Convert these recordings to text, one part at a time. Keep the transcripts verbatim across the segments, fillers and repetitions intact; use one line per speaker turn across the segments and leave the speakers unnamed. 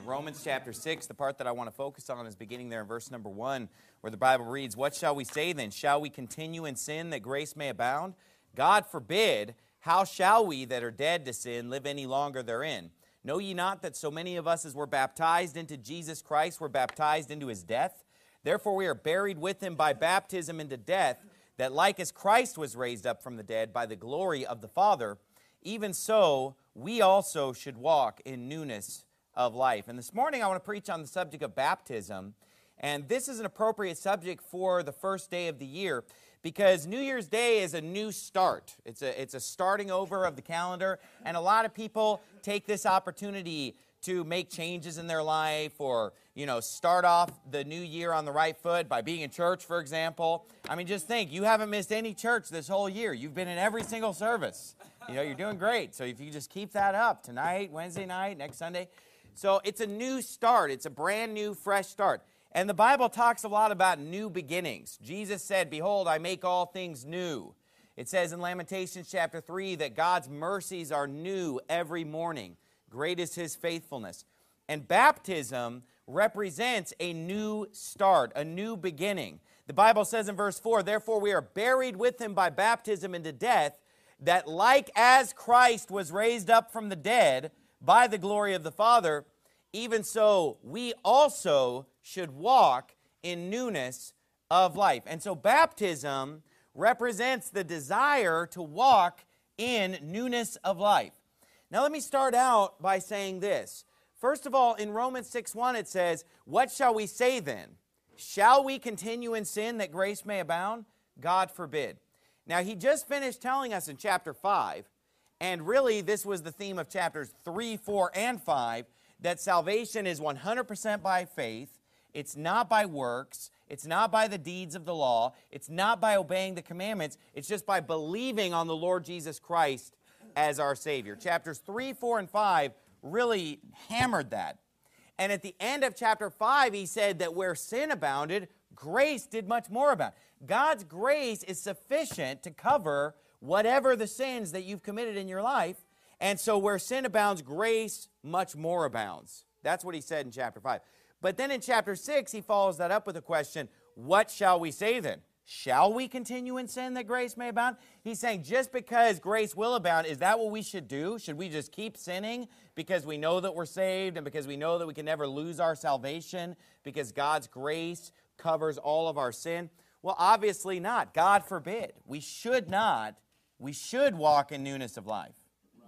Romans chapter six. The part that I want to focus on is beginning there in verse number one, where the Bible reads, "What shall we say then? Shall we continue in sin that grace may abound? God forbid. How shall we that are dead to sin live any longer therein? Know ye not that so many of us as were baptized into Jesus Christ were baptized into his death? Therefore we are buried with him by baptism into death, that like as Christ was raised up from the dead by the glory of the Father, even so we also should walk in newness of life." And this morning I want to preach on the subject of baptism. And this is an appropriate subject for the first day of the year, because New Year's Day is a new start. It's a, it's a starting over of the calendar, and a lot of people take this opportunity to make changes in their life, or, you know, start off the new year on the right foot by being in church, for example. I mean, just think, you haven't missed any church this whole year. You've been in every single service. You know, you're doing great. So if you just keep that up tonight, Wednesday night, next Sunday. So it's a new start. It's a brand new, fresh start. And the Bible talks a lot about new beginnings. Jesus said, "Behold, I make all things new." It says in Lamentations chapter three that God's mercies are new every morning. Great is his faithfulness. And baptism represents a new start, a new beginning. The Bible says in verse four, "Therefore we are buried with him by baptism into death, that like as Christ was raised up from the dead by the glory of the Father, even so we also should walk in newness of life." And so baptism represents the desire to walk in newness of life. Now let me start out by saying this. First of all, in Romans six one it says, "What shall we say then? Shall we continue in sin that grace may abound? God forbid." Now he just finished telling us in chapter five, and really this was the theme of chapters three, four, and five, that salvation is one hundred percent by faith. It's not by works. It's not by the deeds of the law. It's not by obeying the commandments. It's just by believing on the Lord Jesus Christ as our Savior. Chapters three, four, and five really hammered that. And at the end of chapter five, he said that where sin abounded, grace did much more abound. God's grace is sufficient to cover whatever the sins that you've committed in your life. And so where sin abounds, grace much more abounds. That's what he said in chapter five. But then in chapter six, he follows that up with a question, "What shall we say then? Shall we continue in sin that grace may abound?" He's saying just because grace will abound, is that what we should do? Should we just keep sinning because we know that we're saved and because we know that we can never lose our salvation because God's grace covers all of our sin? Well, obviously not. God forbid. We should not. We should walk in newness of life.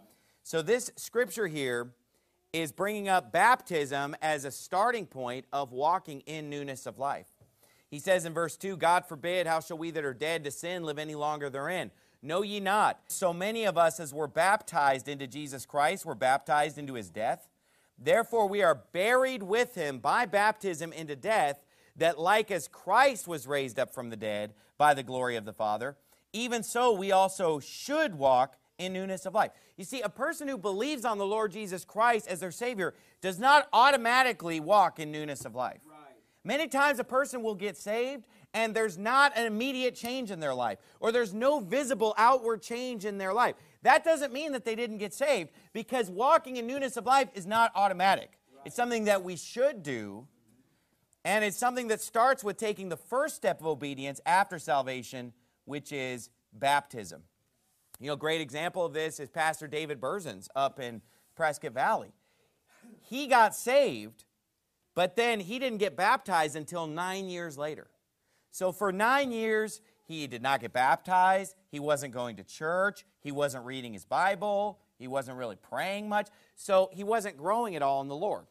So this scripture here is bringing up baptism as a starting point of walking in newness of life. He says in verse two, "God forbid, how shall we that are dead to sin live any longer therein? Know ye not, so many of us as were baptized into Jesus Christ were baptized into his death? Therefore we are buried with him by baptism into death, that like as Christ was raised up from the dead by the glory of the Father, even so we also should walk in newness of life." You see, a person who believes on the Lord Jesus Christ as their Savior does not automatically walk in newness of life. Right. Many times a person will get saved and there's not an immediate change in their life, or there's no visible outward change in their life. That doesn't mean that they didn't get saved, because walking in newness of life is not automatic. Right. It's something that we should do, and it's something that starts with taking the first step of obedience after salvation, which is baptism. You know, a great example of this is Pastor David Berzins up in Prescott Valley. He got saved, but then he didn't get baptized until nine years later. So for nine years, he did not get baptized. He wasn't going to church. He wasn't reading his Bible. He wasn't really praying much. So he wasn't growing at all in the Lord.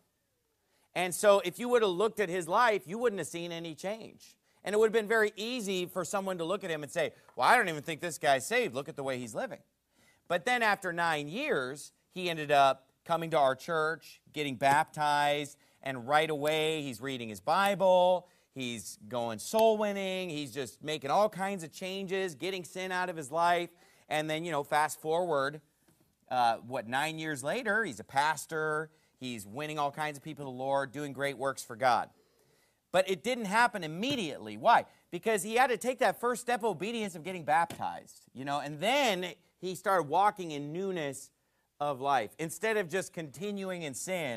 And so if you would have looked at his life, you wouldn't have seen any change. And it would have been very easy for someone to look at him and say, "Well, I don't even think this guy's saved. Look at the way he's living." But then after nine years, he ended up coming to our church, getting baptized, and right away he's reading his Bible, he's going soul winning, he's just making all kinds of changes, getting sin out of his life. And then, you know, fast forward, uh, what, nine years later, he's a pastor, he's winning all kinds of people to the Lord, doing great works for God. But it didn't happen immediately. Why? Because he had to take that first step of obedience of getting baptized, you know, and then he started walking in newness of life. Instead of just continuing in sin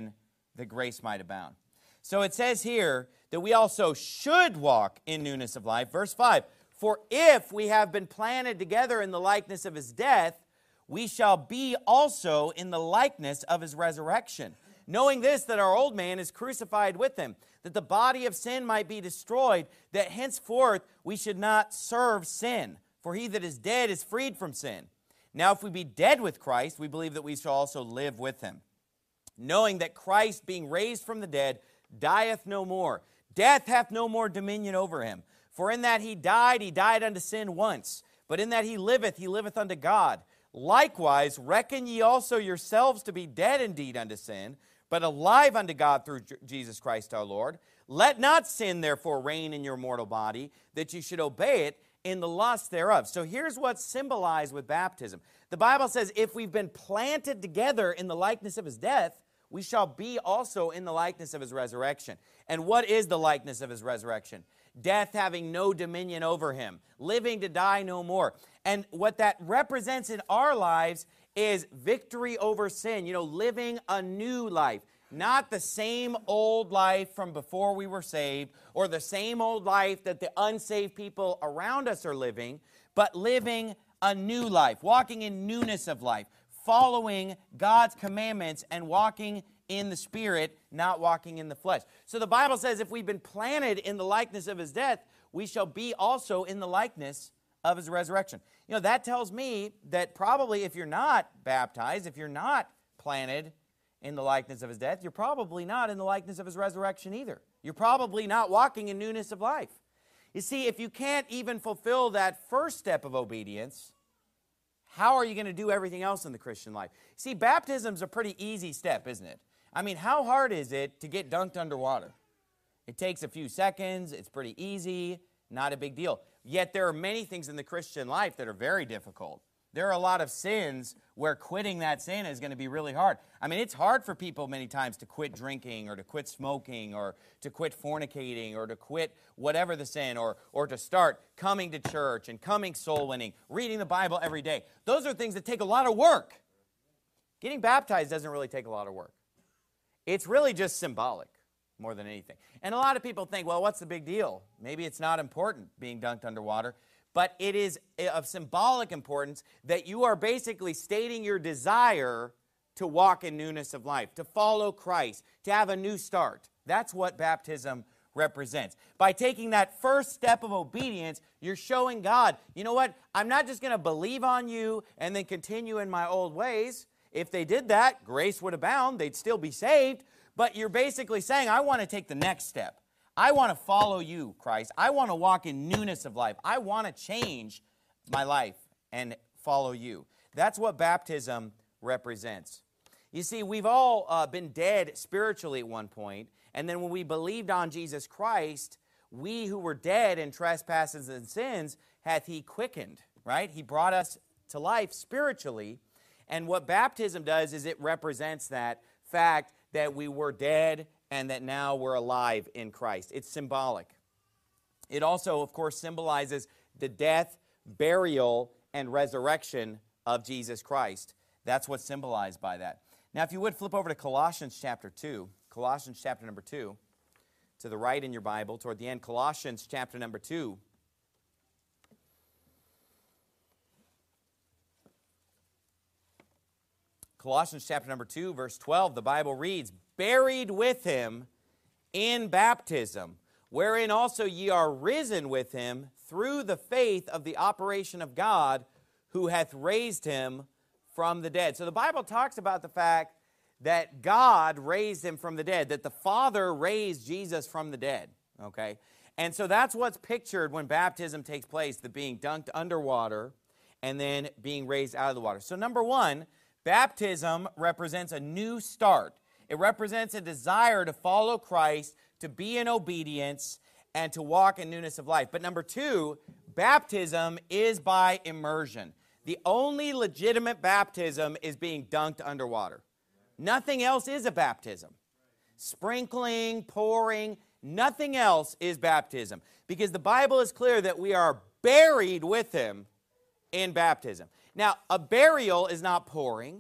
that grace might abound. So it says here that we also should walk in newness of life. Verse five, for if we have been planted together in the likeness of his death, we shall be also in the likeness of his resurrection. Knowing this, that our old man is crucified with him, that the body of sin might be destroyed, that henceforth we should not serve sin. For he that is dead is freed from sin. Now if we be dead with Christ, we believe that we shall also live with him. Knowing that Christ, being raised from the dead, dieth no more. Death hath no more dominion over him. For in that he died, he died unto sin once. But in that he liveth, he liveth unto God. Likewise, reckon ye also yourselves to be dead indeed unto sin, but alive unto God through Jesus Christ our Lord. Let not sin therefore reign in your mortal body, that you should obey it in the lust thereof. So here's what's symbolized with baptism. The Bible says if we've been planted together in the likeness of his death, we shall be also in the likeness of his resurrection. And what is the likeness of his resurrection? Death having no dominion over him, living to die no more. And what that represents in our lives is victory over sin, you know, living a new life. Not the same old life from before we were saved, or the same old life that the unsaved people around us are living, but living a new life, walking in newness of life, following God's commandments and walking in the Spirit, not walking in the flesh. So the Bible says if we've been planted in the likeness of his death, we shall be also in the likeness of his resurrection. You know, that tells me that probably if you're not baptized, if you're not planted in the likeness of his death, you're probably not in the likeness of his resurrection either. You're probably not walking in newness of life. You see, if you can't even fulfill that first step of obedience, how are you going to do everything else in the Christian life? See, baptism's a pretty easy step, isn't it? I mean, how hard is it to get dunked underwater? It takes a few seconds, it's pretty easy, not a big deal. Yet there are many things in the Christian life that are very difficult. There are a lot of sins where quitting that sin is going to be really hard. I mean, it's hard for people many times to quit drinking or to quit smoking or to quit fornicating or to quit whatever the sin or, or to start coming to church and coming soul winning, reading the Bible every day. Those are things that take a lot of work. Getting baptized doesn't really take a lot of work. It's really just symbolic more than anything. And a lot of people think, well, what's the big deal? Maybe it's not important being dunked underwater. But it is of symbolic importance that you are basically stating your desire to walk in newness of life, to follow Christ, to have a new start. That's what baptism represents. By taking that first step of obedience, you're showing God, you know what, I'm not just going to believe on you and then continue in my old ways. If they did that, grace would abound, they'd still be saved. But you're basically saying, I want to take the next step. I want to follow you, Christ. I want to walk in newness of life. I want to change my life and follow you. That's what baptism represents. You see, we've all uh, been dead spiritually at one point, and then when we believed on Jesus Christ, we who were dead in trespasses and sins hath he quickened, right? He brought us to life spiritually, and what baptism does is it represents that fact that we were dead and that now we're alive in Christ. It's symbolic. It also, of course, symbolizes the death, burial, and resurrection of Jesus Christ. That's what's symbolized by that. Now, if you would, flip over to Colossians chapter two. Colossians chapter number two. To the right in your Bible, toward the end, Colossians chapter number two. Colossians chapter number two, verse twelve, the Bible reads, buried with him in baptism, wherein also ye are risen with him through the faith of the operation of God, who hath raised him from the dead. So the Bible talks about the fact that God raised him from the dead, that the Father raised Jesus from the dead, okay? And so that's what's pictured when baptism takes place, the being dunked underwater and then being raised out of the water. So number one, baptism represents a new start. It represents a desire to follow Christ, to be in obedience, and to walk in newness of life. But number two, baptism is by immersion. The only legitimate baptism is being dunked underwater. Nothing else is a baptism. Sprinkling, pouring, nothing else is baptism. Because the Bible is clear that we are buried with him in baptism. Now, a burial is not pouring.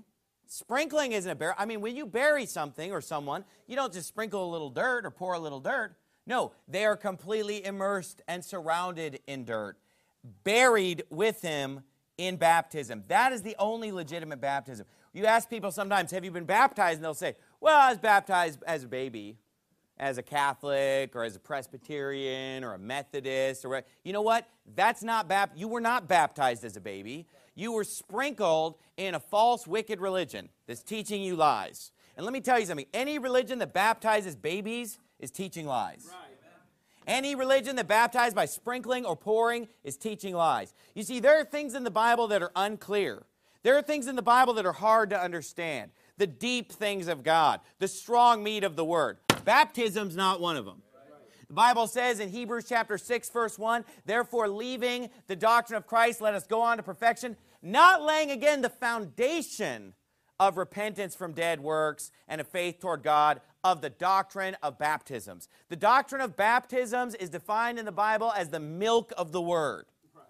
Sprinkling isn't a bury. I mean, when you bury something or someone, you don't just sprinkle a little dirt or pour a little dirt. No, they are completely immersed and surrounded in dirt, buried with him in baptism. That is the only legitimate baptism. You ask people sometimes, have you been baptized? And they'll say, well, I was baptized as a baby, as a Catholic or as a Presbyterian or a Methodist. Or you know what? That's not bap- You were not baptized as a baby. You were sprinkled in a false, wicked religion that's teaching you lies. And let me tell you something. Any religion that baptizes babies is teaching lies. Right. Any religion that baptized by sprinkling or pouring is teaching lies. You see, there are things in the Bible that are unclear. There are things in the Bible that are hard to understand. The deep things of God, the strong meat of the Word. Baptism's not one of them. The Bible says in Hebrews chapter six, verse one, therefore, leaving the doctrine of Christ, let us go on to perfection, not laying again the foundation of repentance from dead works and of faith toward God, of the doctrine of baptisms. The doctrine of baptisms is defined in the Bible as the milk of the Word.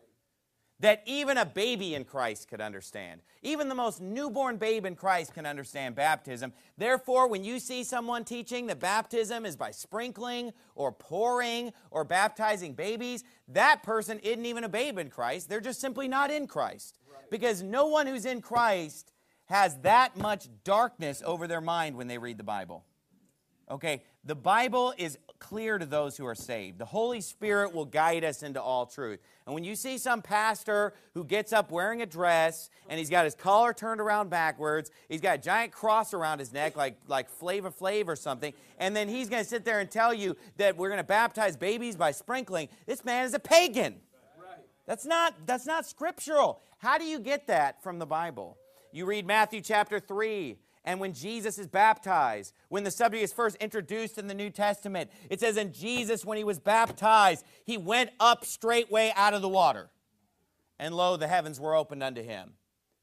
That even a baby in Christ could understand. Even the most newborn babe in Christ can understand baptism. Therefore, when you see someone teaching that baptism is by sprinkling or pouring or baptizing babies, that person isn't even a babe in Christ. They're just simply not in Christ. Right. Because no one who's in Christ has that much darkness over their mind when they read the Bible. Okay, the Bible is clear to those who are saved. The Holy Spirit will guide us into all truth. And when you see some pastor who gets up wearing a dress and he's got his collar turned around backwards, he's got a giant cross around his neck like, like Flava Flav or something, and then he's going to sit there and tell you that we're going to baptize babies by sprinkling, this man is a pagan. That's not, that's not scriptural. How do you get that from the Bible? You read Matthew chapter three. And when Jesus is baptized, when the subject is first introduced in the New Testament, it says, and Jesus, when he was baptized, he went up straightway out of the water. And lo, the heavens were opened unto him.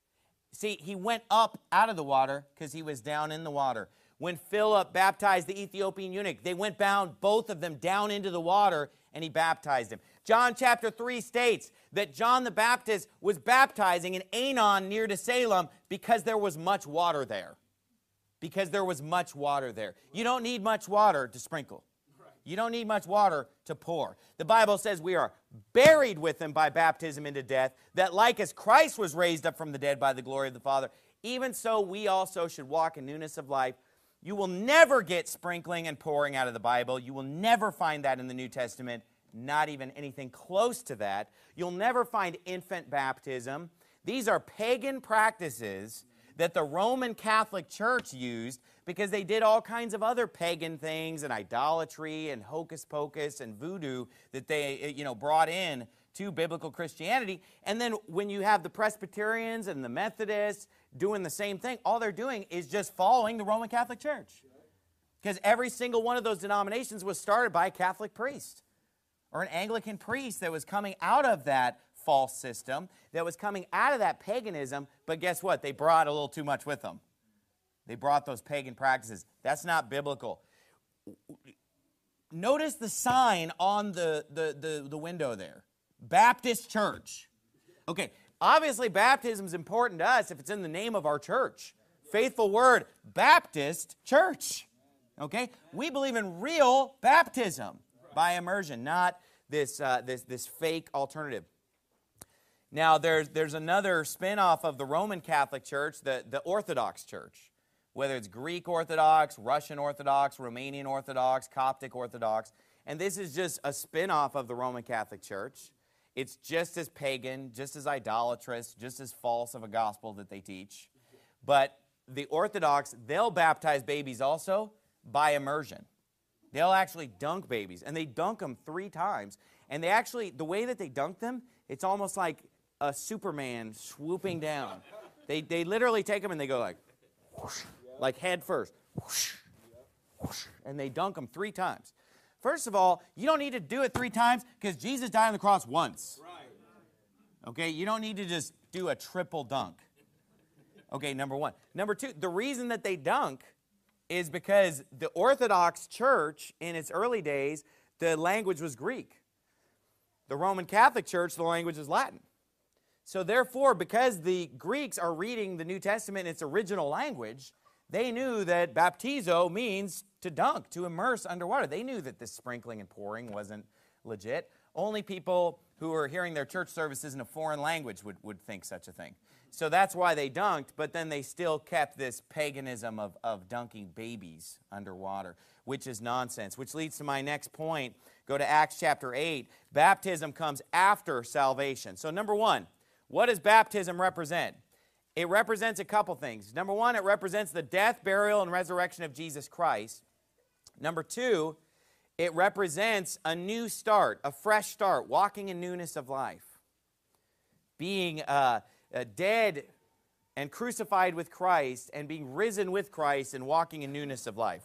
See, he went up out of the water because he was down in the water. When Philip baptized the Ethiopian eunuch, they went down, both of them, down into the water, and he baptized him. John chapter three states that John the Baptist was baptizing in Aenon near to Salem because there was much water there. Because there was much water there. You don't need much water to sprinkle. You don't need much water to pour. The Bible says we are buried with him by baptism into death, that like as Christ was raised up from the dead by the glory of the Father, even so we also should walk in newness of life. You will never get sprinkling and pouring out of the Bible. You will never find that in the New Testament, not even anything close to that. You'll never find infant baptism. These are pagan practices that the Roman Catholic Church used because they did all kinds of other pagan things and idolatry and hocus pocus and voodoo that they, you know, brought in to biblical Christianity. And then when you have the Presbyterians and the Methodists doing the same thing, all they're doing is just following the Roman Catholic Church. Because every single one of those denominations was started by a Catholic priest or an Anglican priest that was coming out of that false system, that was coming out of that paganism, but guess what? They brought a little too much with them. They brought those pagan practices. That's not biblical. Notice the sign on the, the, the, the window there. Baptist Church. Okay, obviously baptism is important to us if it's in the name of our church. Faithful Word, Baptist Church. Okay, we believe in real baptism by immersion, not this, uh, this, this fake alternative. Now, there's, there's another spin-off of the Roman Catholic Church, the, the Orthodox Church. Whether it's Greek Orthodox, Russian Orthodox, Romanian Orthodox, Coptic Orthodox. And this is just a spin-off of the Roman Catholic Church. It's just as pagan, just as idolatrous, just as false of a gospel that they teach. But the Orthodox, they'll baptize babies also by immersion. They'll actually dunk babies. And they dunk them three times. And they actually, the way that they dunk them, it's almost like a Superman swooping down. They they literally take them and they go like, whoosh, like head first, whoosh, whoosh, and they dunk them three times. First of all, you don't need to do it three times because Jesus died on the cross once. Okay, you don't need to just do a triple dunk. Okay, number one. Number two, the reason that they dunk is because the Orthodox Church in its early days, the language was Greek. The Roman Catholic Church, the language is Latin. So therefore, because the Greeks are reading the New Testament in its original language, they knew that baptizo means to dunk, to immerse underwater. They knew that this sprinkling and pouring wasn't legit. Only people who were hearing their church services in a foreign language would, would think such a thing. So that's why they dunked, but then they still kept this paganism of, of dunking babies underwater, which is nonsense, which leads to my next point. Go to Acts chapter eight. Baptism comes after salvation. So number one, what does baptism represent? It represents a couple things. Number one, it represents the death, burial, and resurrection of Jesus Christ. Number two, it represents a new start, a fresh start, walking in newness of life. Being uh, uh, dead and crucified with Christ and being risen with Christ and walking in newness of life.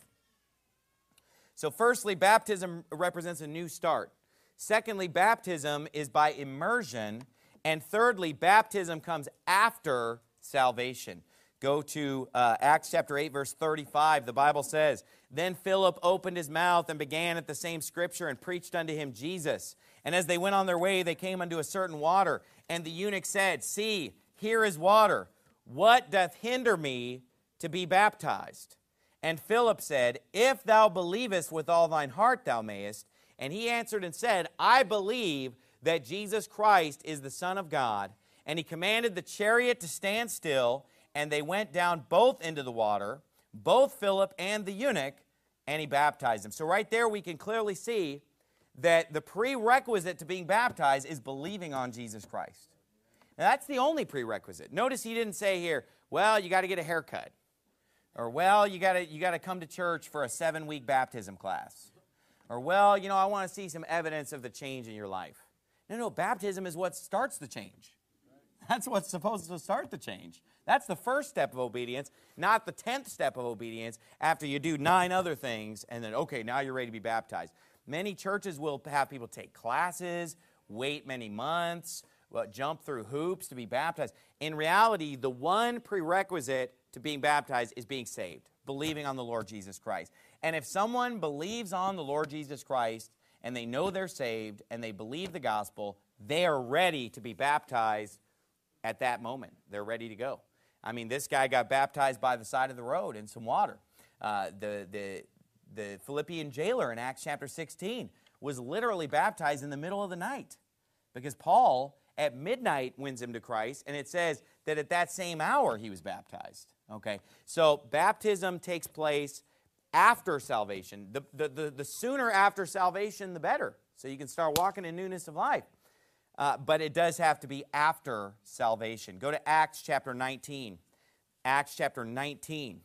So firstly, baptism represents a new start. Secondly, baptism is by immersion. And thirdly, baptism comes after salvation. Go to uh, Acts chapter eight, verse thirty-five. The Bible says, "Then Philip opened his mouth and began at the same scripture and preached unto him Jesus. And as they went on their way, they came unto a certain water. And the eunuch said, See, here is water. What doth hinder me to be baptized? And Philip said, If thou believest with all thine heart, thou mayest. And he answered and said, I believe that Jesus Christ is the Son of God. And he commanded the chariot to stand still, and they went down both into the water, both Philip and the eunuch, and he baptized them." So right there we can clearly see that the prerequisite to being baptized is believing on Jesus Christ. Now that's the only prerequisite. Notice he didn't say here, well, you got to get a haircut. Or, well, you got to you got to come to church for a seven-week baptism class. Or, well, you know, I want to see some evidence of the change in your life. No, no, baptism is what starts the change. That's what's supposed to start the change. That's the first step of obedience, not the tenth step of obedience after you do nine other things and then, okay, now you're ready to be baptized. Many churches will have people take classes, wait many months, well, jump through hoops to be baptized. In reality, the one prerequisite to being baptized is being saved, believing on the Lord Jesus Christ. And if someone believes on the Lord Jesus Christ and they know they're saved and they believe the gospel, they are ready to be baptized at that moment. They're ready to go. I mean, this guy got baptized by the side of the road in some water. Uh, the, the, the Philippian jailer in Acts chapter sixteen was literally baptized in the middle of the night because Paul at midnight wins him to Christ, and it says that at that same hour he was baptized. Okay, so baptism takes place after salvation. The, the, the, the sooner after salvation, the better, so you can start walking in newness of life. Uh, but it does have to be after salvation. Go to Acts chapter nineteen. Acts chapter nineteen.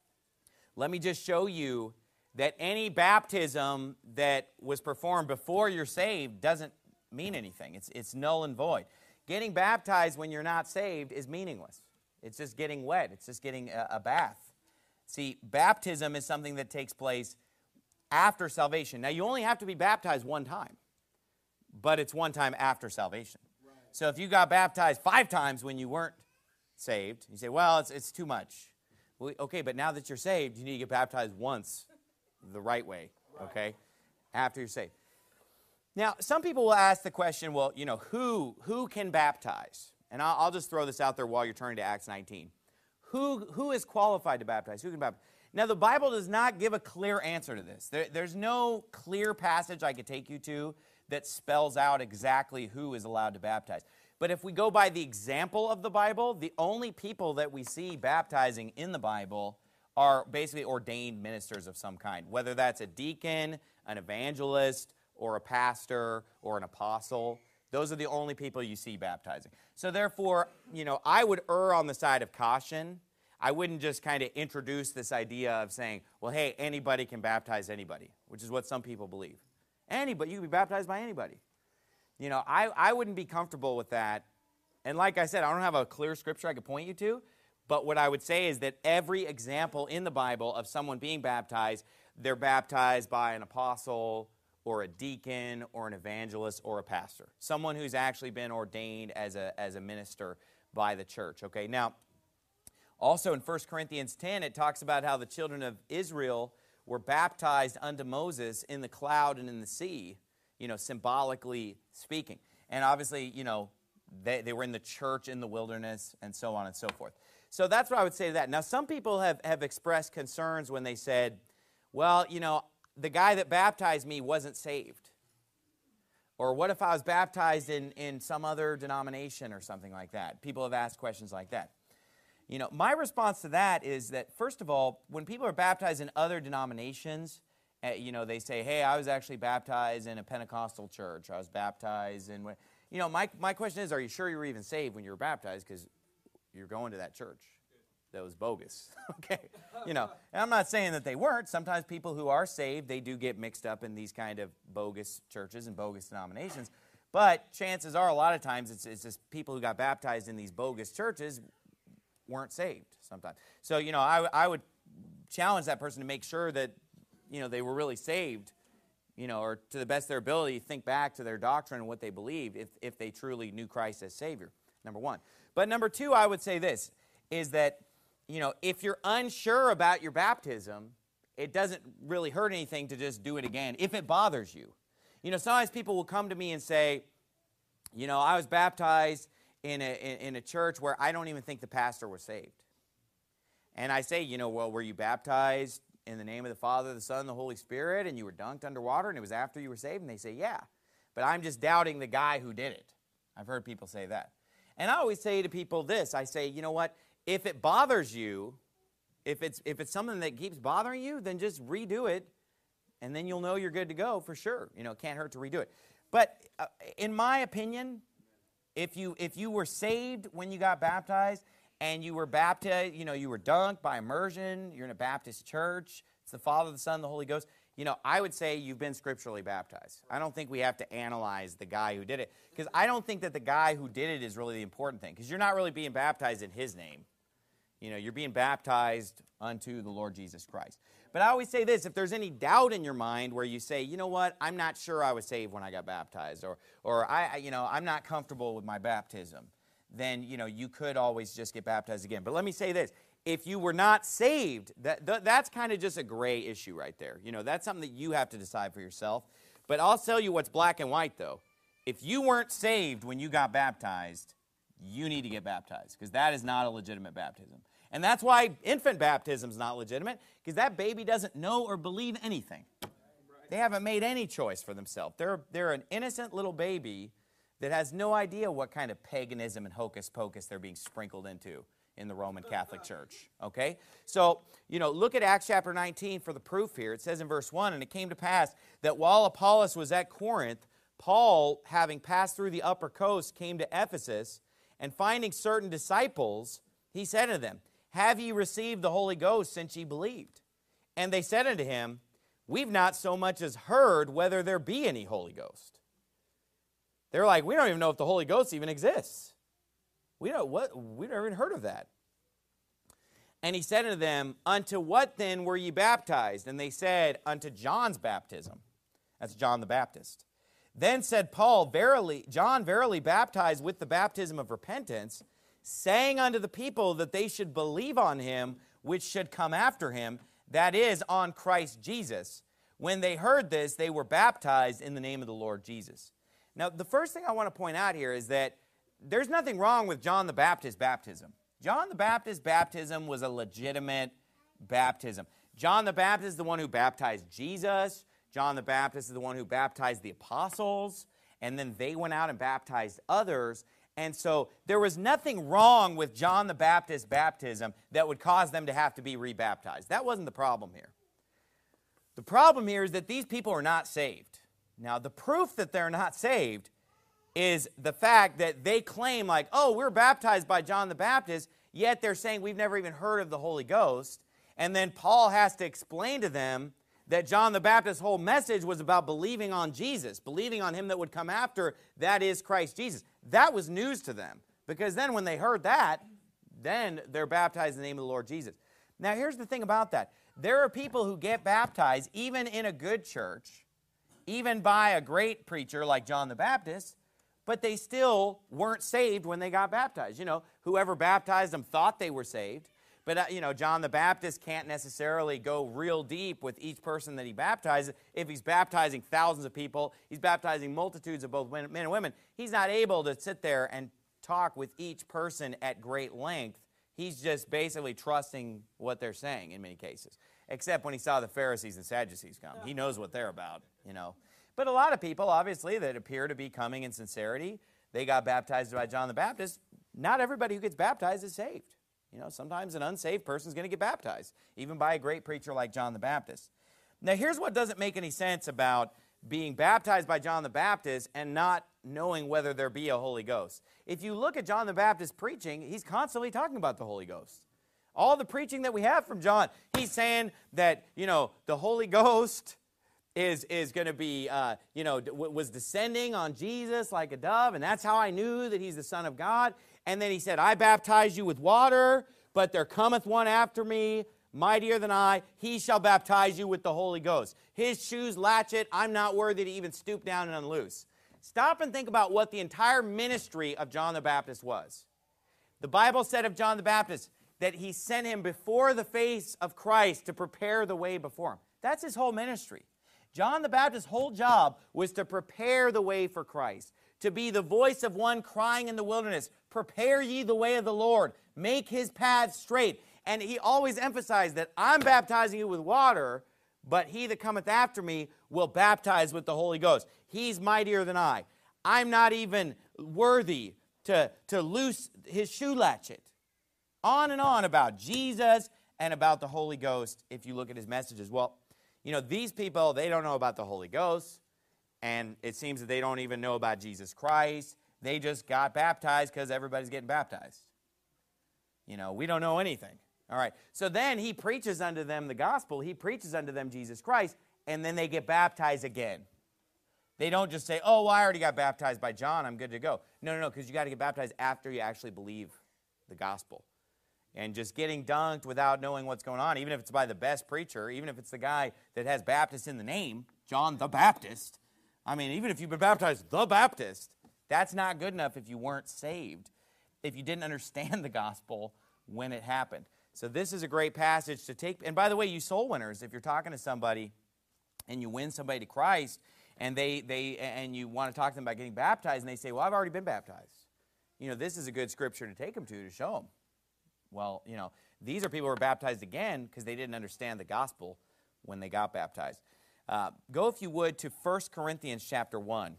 Let me just show you that any baptism that was performed before you're saved doesn't mean anything. It's, it's null and void. Getting baptized when you're not saved is meaningless. It's just getting wet. It's just getting a, a bath. See, baptism is something that takes place after salvation. Now, you only have to be baptized one time. But it's one time after salvation. Right. So if you got baptized five times when you weren't saved, you say, well, it's, it's too much. Well, okay, but now that you're saved, you need to get baptized once the right way, right. Okay, after you're saved. Now, some people will ask the question, well, you know, who, who can baptize? And I'll, I'll just throw this out there while you're turning to Acts nineteen. Who, who is qualified to baptize? Who can baptize? Now, the Bible does not give a clear answer to this. There, there's no clear passage I could take you to that spells out exactly who is allowed to baptize. But if we go by the example of the Bible, the only people that we see baptizing in the Bible are basically ordained ministers of some kind, whether that's a deacon, an evangelist, or a pastor, or an apostle. Those are the only people you see baptizing. So therefore, you know, I would err on the side of caution. I wouldn't just kind of introduce this idea of saying, well, hey, anybody can baptize anybody, which is what some people believe. Anybody, you can be baptized by anybody. You know, I, I wouldn't be comfortable with that. And like I said, I don't have a clear scripture I could point you to, but what I would say is that every example in the Bible of someone being baptized, they're baptized by an apostle or a deacon or an evangelist or a pastor. Someone who's actually been ordained as a, as a minister by the church. Okay, now, also in First Corinthians ten, it talks about how the children of Israel were baptized unto Moses in the cloud and in the sea, you know, symbolically speaking. And obviously, you know, they, they were in the church in the wilderness, and so on and so forth. So that's what I would say to that. Now, some people have, have expressed concerns when they said, well, you know, the guy that baptized me wasn't saved. Or what if I was baptized in, in some other denomination or something like that? People have asked questions like that. You know, my response to that is that, first of all, when people are baptized in other denominations, uh, you know, they say, hey, I was actually baptized in a Pentecostal church. I was baptized in, you know, my, my question is, are you sure you were even saved when you were baptized? Because you're going to that church that was bogus. Okay, you know, and I'm not saying that they weren't. Sometimes people who are saved, they do get mixed up in these kind of bogus churches and bogus denominations. But chances are, a lot of times, it's, it's just people who got baptized in these bogus churches weren't saved sometimes. So, you know, I, I would challenge that person to make sure that, you know, they were really saved, you know, or to the best of their ability, think back to their doctrine and what they believed if, if they truly knew Christ as Savior, number one. But number two, I would say this, is that, you know, if you're unsure about your baptism, it doesn't really hurt anything to just do it again, if it bothers you. You know, sometimes people will come to me and say, you know, I was baptized in a, in, in a church where I don't even think the pastor was saved. And I say, you know, well, were you baptized in the name of the Father, the Son, and the Holy Spirit, and you were dunked underwater, and it was after you were saved? And they say, yeah. But I'm just doubting the guy who did it. I've heard people say that. And I always say to people this, I say, you know what, if it bothers you, if it's, if it's something that keeps bothering you, then just redo it, and then you'll know you're good to go for sure. You know, it can't hurt to redo it. But uh, in my opinion, if you, if you were saved when you got baptized, and you were baptized, you know, you were dunked by immersion, you're in a Baptist church, it's the Father, the Son, and the Holy Ghost, you know, I would say you've been scripturally baptized. I don't think we have to analyze the guy who did it, because I don't think that the guy who did it is really the important thing, because you're not really being baptized in his name. You know, you're being baptized unto the Lord Jesus Christ. But I always say this, if there's any doubt in your mind where you say, you know what, I'm not sure I was saved when I got baptized, or, or I, you know, I'm not comfortable with my baptism, then, you know, you could always just get baptized again. But let me say this. If you were not saved, that, th- that's kind of just a gray issue right there. You know, that's something that you have to decide for yourself. But I'll tell you what's black and white, though. If you weren't saved when you got baptized, you need to get baptized, because that is not a legitimate baptism. And that's why infant baptism is not legitimate, because that baby doesn't know or believe anything. They haven't made any choice for themselves. They're, they're an innocent little baby that has no idea what kind of paganism and hocus pocus they're being sprinkled into in the Roman Catholic Church, okay? So, you know, look at Acts chapter nineteen for the proof here. It says in verse one, and it came to pass that while Apollos was at Corinth, Paul, having passed through the upper coast, came to Ephesus, and finding certain disciples, he said to them, have ye received the Holy Ghost since ye believed? And they said unto him, we've not so much as heard whether there be any Holy Ghost. They're like, we don't even know if the Holy Ghost even exists. We don't what we've never even heard of that. And he said unto them, unto what then were ye baptized? And they said, unto John's baptism. That's John the Baptist. Then said Paul, verily, John verily baptized with the baptism of repentance, saying unto the people that they should believe on him which should come after him, that is, on Christ Jesus. When they heard this, they were baptized in the name of the Lord Jesus. Now, the first thing I want to point out here is that there's nothing wrong with John the Baptist's baptism. John the Baptist's baptism was a legitimate baptism. John the Baptist is the one who baptized Jesus. John the Baptist is the one who baptized the apostles, and then they went out and baptized others. And so there was nothing wrong with John the Baptist's baptism that would cause them to have to be rebaptized. That wasn't the problem here. The problem here is that these people are not saved. Now, the proof that they're not saved is the fact that they claim like, oh, we're baptized by John the Baptist, yet they're saying we've never even heard of the Holy Ghost. And then Paul has to explain to them that John the Baptist's whole message was about believing on Jesus, believing on him that would come after, that is Christ Jesus. That was news to them, because then when they heard that, then they're baptized in the name of the Lord Jesus. Now, here's the thing about that. There are people who get baptized, even in a good church, even by a great preacher like John the Baptist, but they still weren't saved when they got baptized. You know, whoever baptized them thought they were saved, but, uh, you know, John the Baptist can't necessarily go real deep with each person that he baptizes. If he's baptizing thousands of people, he's baptizing multitudes of both men and women, he's not able to sit there and talk with each person at great length. He's just basically trusting what they're saying in many cases, except when he saw the Pharisees and Sadducees come. He knows what they're about, you know. But a lot of people, obviously, that appear to be coming in sincerity, they got baptized by John the Baptist. Not everybody who gets baptized is saved. You know, sometimes an unsaved person is going to get baptized, even by a great preacher like John the Baptist. Now, here's what doesn't make any sense about being baptized by John the Baptist and not knowing whether there be a Holy Ghost. If you look at John the Baptist preaching, he's constantly talking about the Holy Ghost. All the preaching that we have from John, he's saying that, you know, the Holy Ghost is, is going to be, uh, you know, was descending on Jesus like a dove, and that's how I knew that he's the Son of God. And then he said, I baptize you with water, but there cometh one after me, mightier than I. He shall baptize you with the Holy Ghost. His shoes latchet, I'm not worthy to even stoop down and unloose. Stop and think about what the entire ministry of John the Baptist was. The Bible said of John the Baptist that he sent him before the face of Christ to prepare the way before him. That's his whole ministry. John the Baptist's whole job was to prepare the way for Christ, to be the voice of one crying in the wilderness, prepare ye the way of the Lord, make his paths straight. And he always emphasized that I'm baptizing you with water, but he that cometh after me will baptize with the Holy Ghost. He's mightier than I. I'm not even worthy to, to loose his shoe latchet. On and on about Jesus and about the Holy Ghost if you look at his messages. Well, you know, these people, they don't know about the Holy Ghost, and it seems that they don't even know about Jesus Christ. They just got baptized because everybody's getting baptized. You know, we don't know anything. All right, so then he preaches unto them the gospel. He preaches unto them Jesus Christ, and then they get baptized again. They don't just say, oh, well, I already got baptized by John, I'm good to go. No, no, no, because you got to get baptized after you actually believe the gospel. And just getting dunked without knowing what's going on, even if it's by the best preacher, even if it's the guy that has Baptist in the name, John the Baptist, I mean, even if you've been baptized the Baptist, that's not good enough if you weren't saved, if you didn't understand the gospel when it happened. So this is a great passage to take. And by the way, you soul winners, if you're talking to somebody and you win somebody to Christ, and they they and you want to talk to them about getting baptized, and they say, well, I've already been baptized. You know, this is a good scripture to take them to, to show them. Well, you know, these are people who are baptized again because they didn't understand the gospel when they got baptized. Uh, go, if you would, to First Corinthians chapter one.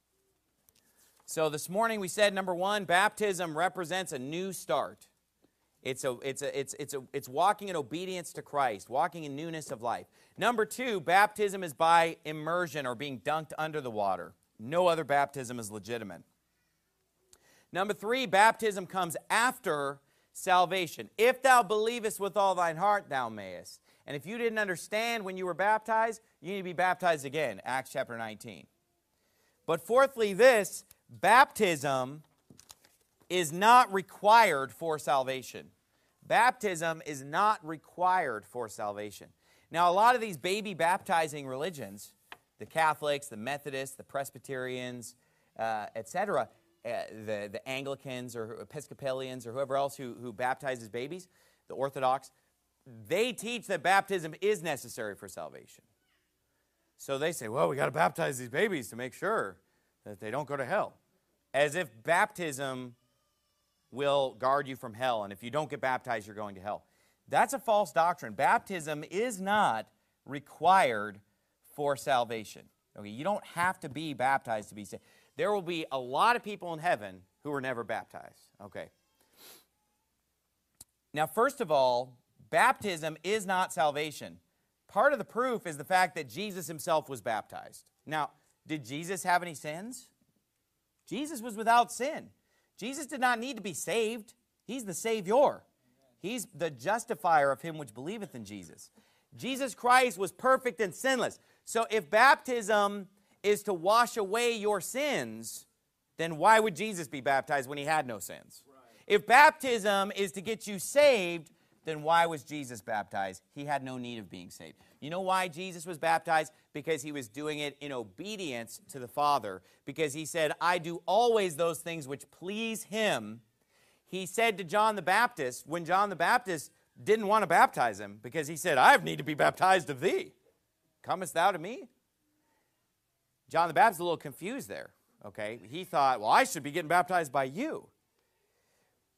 So this morning we said, number one, baptism represents a new start. It's a, it's a, it's, it's a, it's walking in obedience to Christ, walking in newness of life. Number two, baptism is by immersion or being dunked under the water. No other baptism is legitimate. Number three, baptism comes after salvation. If thou believest with all thine heart, thou mayest. And if you didn't understand when you were baptized, you need to be baptized again, Acts chapter nineteen. But fourthly, this, baptism is not required for salvation. Baptism is not required for salvation. Now, a lot of these baby baptizing religions, the Catholics, the Methodists, the Presbyterians, uh, et cetera, uh, the, the Anglicans or Episcopalians or whoever else who, who baptizes babies, the Orthodox, they teach that baptism is necessary for salvation. So they say, well, we got to baptize these babies to make sure that they don't go to hell. As if baptism will guard you from hell, and if you don't get baptized, you're going to hell. That's a false doctrine. Baptism is not required for salvation. Okay, you don't have to be baptized to be saved. There will be a lot of people in heaven who were never baptized. Okay. Now, first of all, baptism is not salvation. Part of the proof is the fact that Jesus himself was baptized. Now, did Jesus have any sins? Jesus was without sin. Jesus did not need to be saved. He's the Savior. He's the justifier of him which believeth in Jesus. Jesus Christ was perfect and sinless. So if baptism is to wash away your sins, then why would Jesus be baptized when he had no sins? Right. If baptism is to get you saved, then why was Jesus baptized? He had no need of being saved. You know why Jesus was baptized? Because he was doing it in obedience to the Father. Because he said, I do always those things which please him. He said to John the Baptist, when John the Baptist didn't want to baptize him, because he said, I need to be baptized of thee. Comest thou to me? John the Baptist is a little confused there. Okay, he thought, well, I should be getting baptized by you.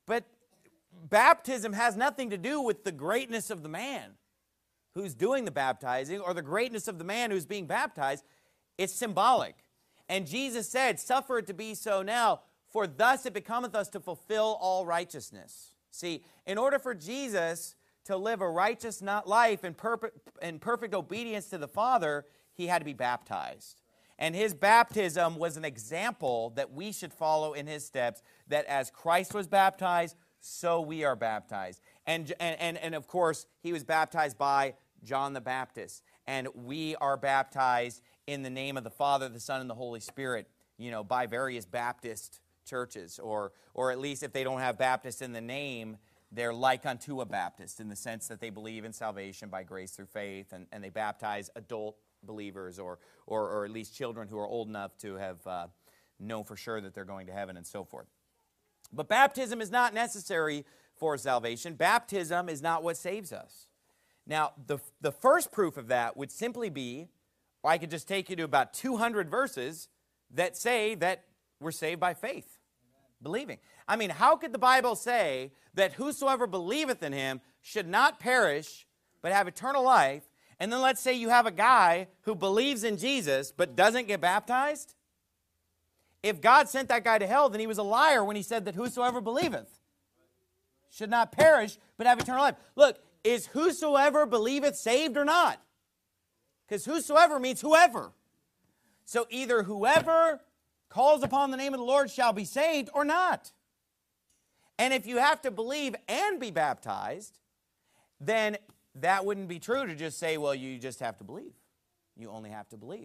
But baptism has nothing to do with the greatness of the man who's doing the baptizing or the greatness of the man who's being baptized. It's symbolic. And Jesus said, suffer it to be so now, for thus it becometh us to fulfill all righteousness. See, in order for Jesus to live a righteous life in perfect, in perfect obedience to the Father, he had to be baptized. And his baptism was an example that we should follow in his steps, that as Christ was baptized, so we are baptized. And, and, and, and of course, he was baptized by John the Baptist. And we are baptized in the name of the Father, the Son, and the Holy Spirit, you know, by various Baptist churches. Or, or at least if they don't have Baptist in the name, they're like unto a Baptist in the sense that they believe in salvation by grace through faith, and, and they baptize adult believers or, or, or at least children who are old enough to have uh, known for sure that they're going to heaven and so forth. But baptism is not necessary for salvation. Baptism is not what saves us. Now, the, the first proof of that would simply be, or I could just take you to about two hundred verses that say that we're saved by faith, believing. I mean, how could the Bible say that whosoever believeth in him should not perish, but have eternal life? And then let's say you have a guy who believes in Jesus, but doesn't get baptized. If God sent that guy to hell, then he was a liar when he said that whosoever believeth should not perish, but have eternal life. Look, is whosoever believeth saved or not? Because whosoever means whoever. So either whoever calls upon the name of the Lord shall be saved or not. And if you have to believe and be baptized, then that wouldn't be true to just say, well, you just have to believe. You only have to believe.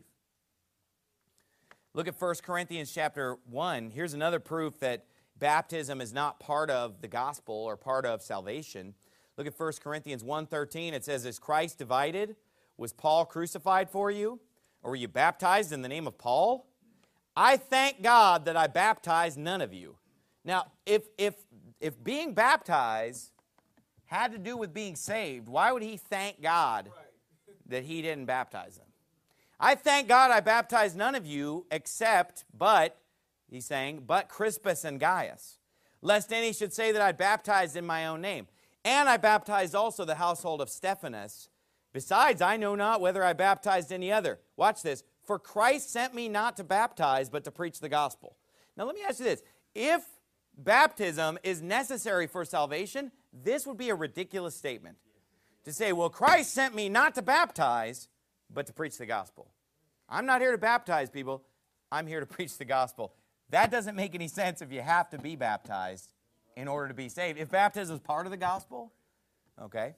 Look at First Corinthians chapter one. Here's another proof that baptism is not part of the gospel or part of salvation. Look at First Corinthians one thirteen. It says, is Christ divided? Was Paul crucified for you? Or were you baptized in the name of Paul? I thank God that I baptized none of you. Now, if, if, if being baptized had to do with being saved, why would he thank God that he didn't baptize them? I thank God I baptized none of you except, but, he's saying, but Crispus and Gaius, lest any should say that I baptized in my own name. And I baptized also the household of Stephanas. Besides, I know not whether I baptized any other. Watch this. For Christ sent me not to baptize, but to preach the gospel. Now let me ask you this. If baptism is necessary for salvation, this would be a ridiculous statement. To say, well, Christ sent me not to baptize, but to preach the gospel. I'm not here to baptize people. I'm here to preach the gospel. That doesn't make any sense if you have to be baptized in order to be saved. If baptism is part of the gospel, okay.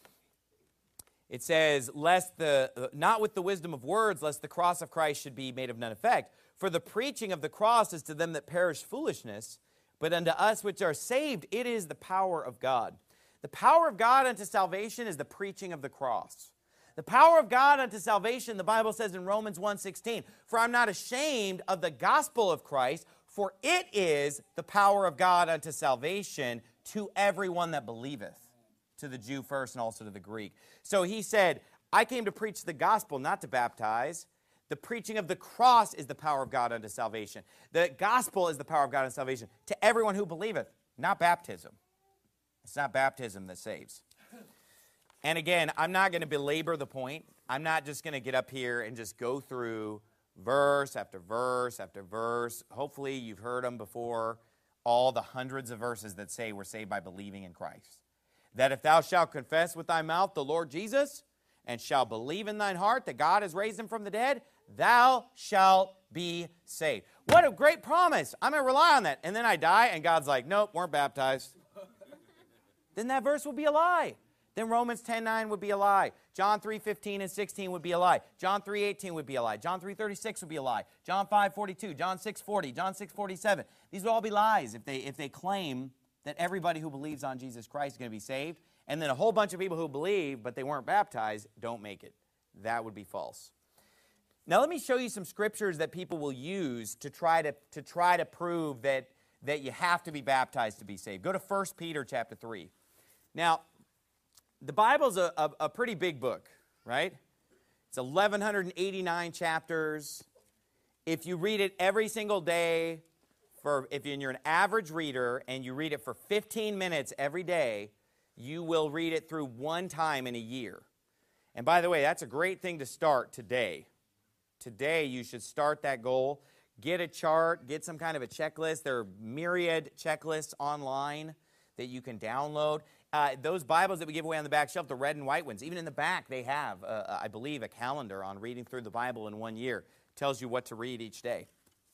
It says, lest the, uh, not with the wisdom of words, lest the cross of Christ should be made of none effect. For the preaching of the cross is to them that perish foolishness, but unto us which are saved, it is the power of God. The power of God unto salvation is the preaching of the cross. The power of God unto salvation, the Bible says in Romans one sixteen, for I'm not ashamed of the gospel of Christ, for it is the power of God unto salvation to everyone that believeth, to the Jew first and also to the Greek. So he said, I came to preach the gospel, not to baptize. The preaching of the cross is the power of God unto salvation. The gospel is the power of God unto salvation to everyone who believeth, not baptism. It's not baptism that saves. And again, I'm not going to belabor the point. I'm not just going to get up here and just go through verse after verse after verse. Hopefully you've heard them before, all the hundreds of verses that say we're saved by believing in Christ. That if thou shalt confess with thy mouth the Lord Jesus, and shalt believe in thine heart that God has raised him from the dead, thou shalt be saved. What a great promise. I'm going to rely on that. And then I die, and God's like, nope, weren't baptized. Then that verse will be a lie. Then Romans ten nine would be a lie. John three fifteen and sixteen would be a lie. John three eighteen would be a lie. John three thirty-six would be a lie. John five forty-two, John six forty, John six forty-seven. These would all be lies if they, if they claim that everybody who believes on Jesus Christ is going to be saved, and then a whole bunch of people who believe but they weren't baptized don't make it. That would be false. Now let me show you some scriptures that people will use to try to, to, try to prove that, that you have to be baptized to be saved. Go to First Peter chapter three. Now, the Bible's a, a, a pretty big book, right? It's eleven eighty-nine chapters. If you read it every single day for if you're an average reader and you read it for fifteen minutes every day, you will read it through one time in a year. And by the way, that's a great thing to start today. Today, you should start that goal. Get a chart, get some kind of a checklist. There are myriad checklists online that you can download. Uh, those Bibles that we give away on the back shelf, the red and white ones, even in the back, they have, uh, I believe, a calendar on reading through the Bible in one year. It tells you what to read each day.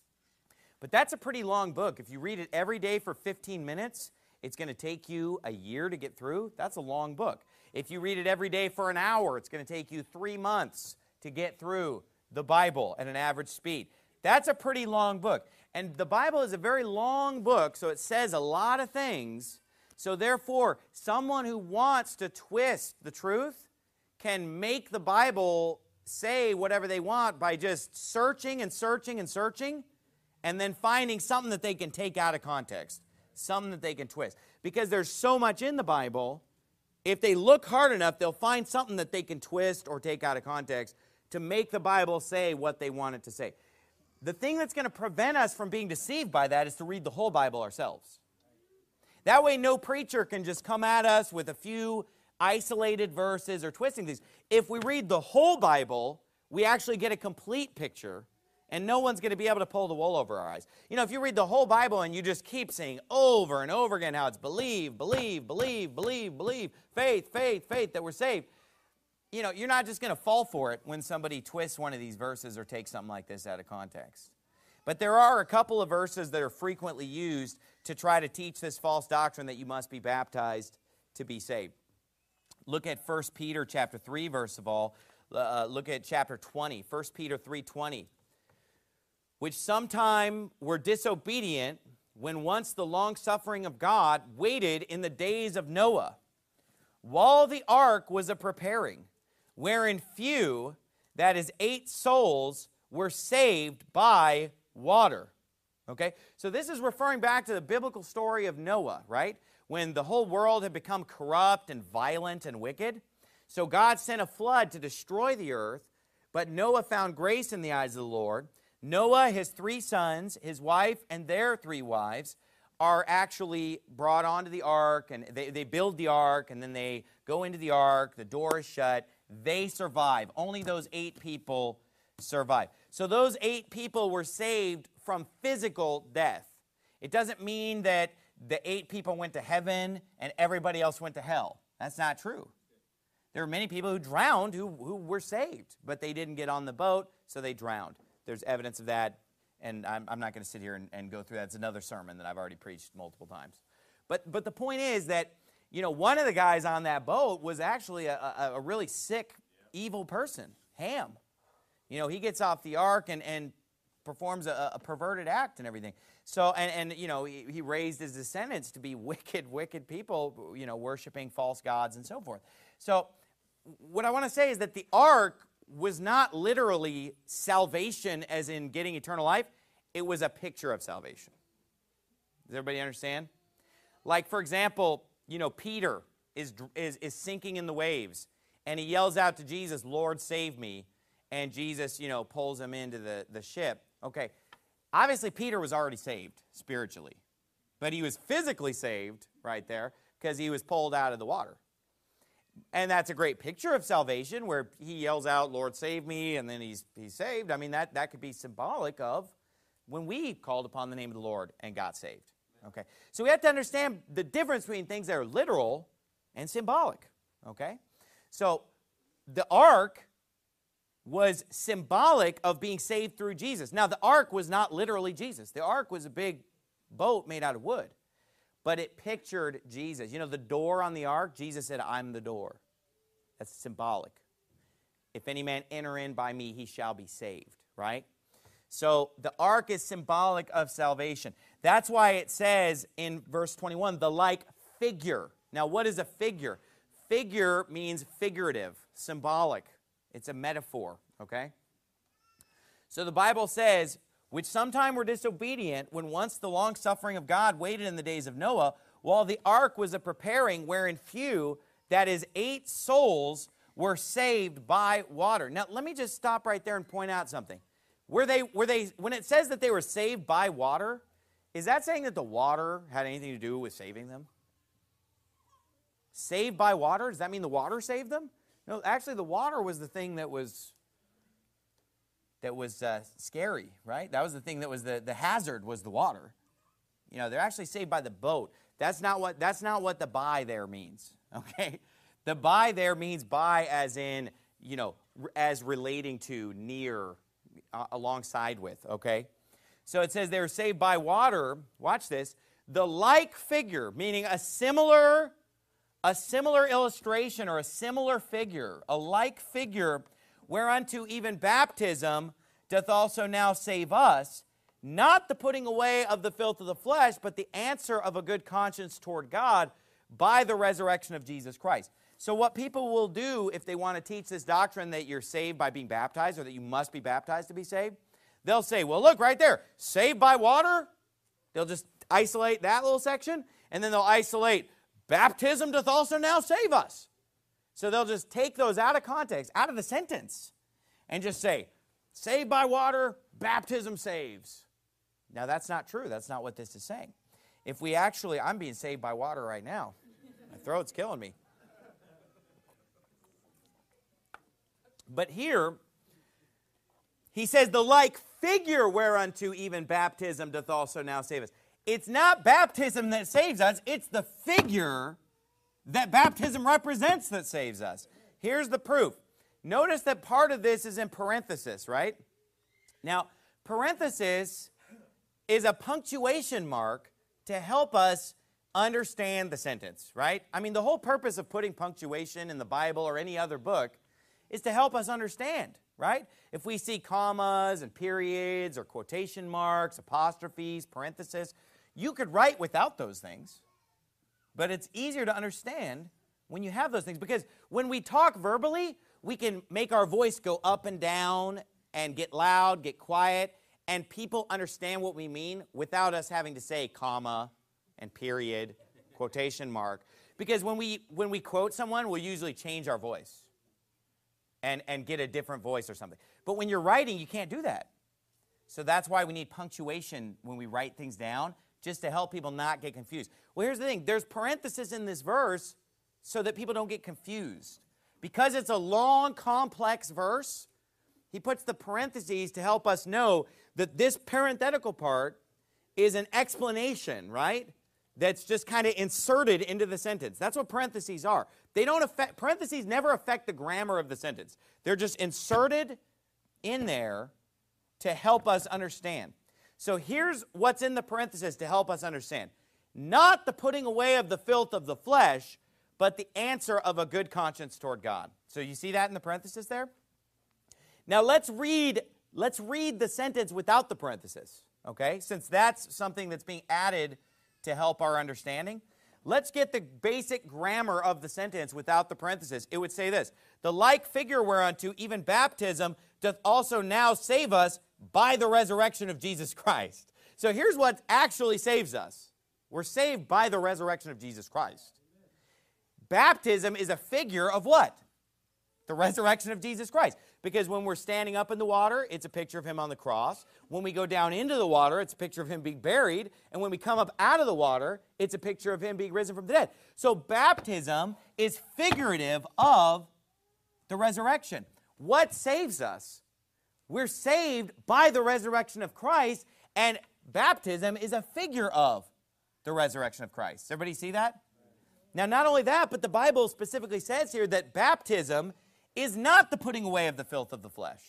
But that's a pretty long book. If you read it every day for fifteen minutes, it's going to take you a year to get through. That's a long book. If you read it every day for an hour, it's going to take you three months to get through the Bible at an average speed. That's a pretty long book. And the Bible is a very long book, so it says a lot of things. So therefore, someone who wants to twist the truth can make the Bible say whatever they want by just searching and searching and searching and then finding something that they can take out of context, something that they can twist. Because there's so much in the Bible, if they look hard enough, they'll find something that they can twist or take out of context to make the Bible say what they want it to say. The thing that's going to prevent us from being deceived by that is to read the whole Bible ourselves. That way, no preacher can just come at us with a few isolated verses or twisting things. If we read the whole Bible, we actually get a complete picture, and no one's going to be able to pull the wool over our eyes. You know, if you read the whole Bible and you just keep saying over and over again how it's believe, believe, believe, believe, believe, faith, faith, faith, that we're saved, you know, you're not just going to fall for it when somebody twists one of these verses or takes something like this out of context. But there are a couple of verses that are frequently used to try to teach this false doctrine that you must be baptized to be saved. Look at First Peter chapter three, verse of all. Uh, look at chapter twenty, First Peter three twenty. Which sometime were disobedient when once the long-suffering of God waited in the days of Noah, while the ark was a-preparing, wherein few, that is eight souls, were saved by water. Okay? So this is referring back to the biblical story of Noah, right? When the whole world had become corrupt and violent and wicked. So God sent a flood to destroy the earth, but Noah found grace in the eyes of the Lord. Noah, his three sons, his wife, and their three wives are actually brought onto the ark, and they, they build the ark, and then they go into the ark, the door is shut, they survive. Only those eight people survive. So those eight people were saved from physical death. It doesn't mean that the eight people went to heaven and everybody else went to hell. That's not true. There were many people who drowned who, who were saved, but they didn't get on the boat, so they drowned. There's evidence of that, and I'm, I'm not going to sit here and, and go through that. It's another sermon that I've already preached multiple times. But but the point is that, you know, one of the guys on that boat was actually a, a, a really sick, evil person, Ham. You know, he gets off the ark and, and performs a, a perverted act and everything. So, and, and you know, he, he raised his descendants to be wicked, wicked people, you know, worshiping false gods and so forth. So what I want to say is that the ark was not literally salvation as in getting eternal life. It was a picture of salvation. Does everybody understand? Like, for example, you know, Peter is, is, is sinking in the waves, and he yells out to Jesus, Lord, save me. And Jesus, you know, pulls him into the, the ship. Okay, obviously Peter was already saved spiritually, but he was physically saved right there because he was pulled out of the water. And that's a great picture of salvation where he yells out, Lord, save me, and then he's, he's saved. I mean, that, that could be symbolic of when we called upon the name of the Lord and got saved. Okay, so we have to understand the difference between things that are literal and symbolic. Okay, so the ark was symbolic of being saved through Jesus. Now, the ark was not literally Jesus. The ark was a big boat made out of wood. But it pictured Jesus. You know, the door on the ark, Jesus said, I'm the door. That's symbolic. If any man enter in by me, he shall be saved, right? So the ark is symbolic of salvation. That's why it says in verse twenty-one, the like figure. Now, what is a figure? Figure means figurative, symbolic. It's a metaphor, okay? So the Bible says, which sometime were disobedient, when once the long-suffering of God waited in the days of Noah, while the ark was a-preparing, wherein few, that is, eight souls, were saved by water. Now, let me just stop right there and point out something. Were they, were they, when it says that they were saved by water, is that saying that the water had anything to do with saving them? Saved by water? Does that mean the water saved them? No, actually the water was the thing that was that was uh, scary, right? That was the thing that was the, the hazard was the water. You know, they're actually saved by the boat. That's not what that's not what the by there means, okay? The by there means by as in, you know, as relating to, near, uh, alongside with, okay? So it says they were saved by water. Watch this. The like figure, meaning a similar, a similar illustration or a similar figure, a like figure, whereunto even baptism doth also now save us, not the putting away of the filth of the flesh, but the answer of a good conscience toward God by the resurrection of Jesus Christ. So what people will do if they want to teach this doctrine that you're saved by being baptized or that you must be baptized to be saved, they'll say, well, look right there, saved by water. They'll just isolate that little section, and then they'll isolate baptism doth also now save us. So they'll just take those out of context, out of the sentence, and just say, saved by water, baptism saves. Now that's not true. That's not what this is saying. If we actually, I'm being saved by water right now. My throat's killing me. But here, he says, the like figure whereunto even baptism doth also now save us. It's not baptism that saves us, it's the figure that baptism represents that saves us. Here's the proof. Notice that part of this is in parenthesis, right? Now, parenthesis is a punctuation mark to help us understand the sentence, right? I mean, the whole purpose of putting punctuation in the Bible or any other book is to help us understand, right? If we see commas and periods or quotation marks, apostrophes, parentheses, you could write without those things. But it's easier to understand when you have those things, because when we talk verbally, we can make our voice go up and down and get loud, get quiet, and people understand what we mean without us having to say comma and period, quotation mark. Because when we when we quote someone, we'll usually change our voice and, and get a different voice or something. But when you're writing, you can't do that. So that's why we need punctuation when we write things down, just to help people not get confused. Well, here's the thing. There's parentheses in this verse so that people don't get confused. Because it's a long, complex verse, he puts the parentheses to help us know that this parenthetical part is an explanation, right? That's just kind of inserted into the sentence. That's what parentheses are. They don't affect, parentheses never affect the grammar of the sentence. They're just inserted in there to help us understand. So here's what's in the parenthesis to help us understand. Not the putting away of the filth of the flesh, but the answer of a good conscience toward God. So you see that in the parenthesis there? Now let's read, let's read the sentence without the parenthesis, okay? Since that's something that's being added to help our understanding. Let's get the basic grammar of the sentence without the parenthesis. It would say this: the like figure whereunto even baptism doth also now save us by the resurrection of Jesus Christ. So here's what actually saves us. We're saved by the resurrection of Jesus Christ. Baptism is a figure of what? The resurrection of Jesus Christ. Because when we're standing up in the water, it's a picture of him on the cross. When we go down into the water, it's a picture of him being buried. And when we come up out of the water, it's a picture of him being risen from the dead. So baptism is figurative of the resurrection. What saves us? We're saved by the resurrection of Christ, and baptism is a figure of the resurrection of Christ. Everybody see that? Now, not only that, but the Bible specifically says here that baptism is not the putting away of the filth of the flesh.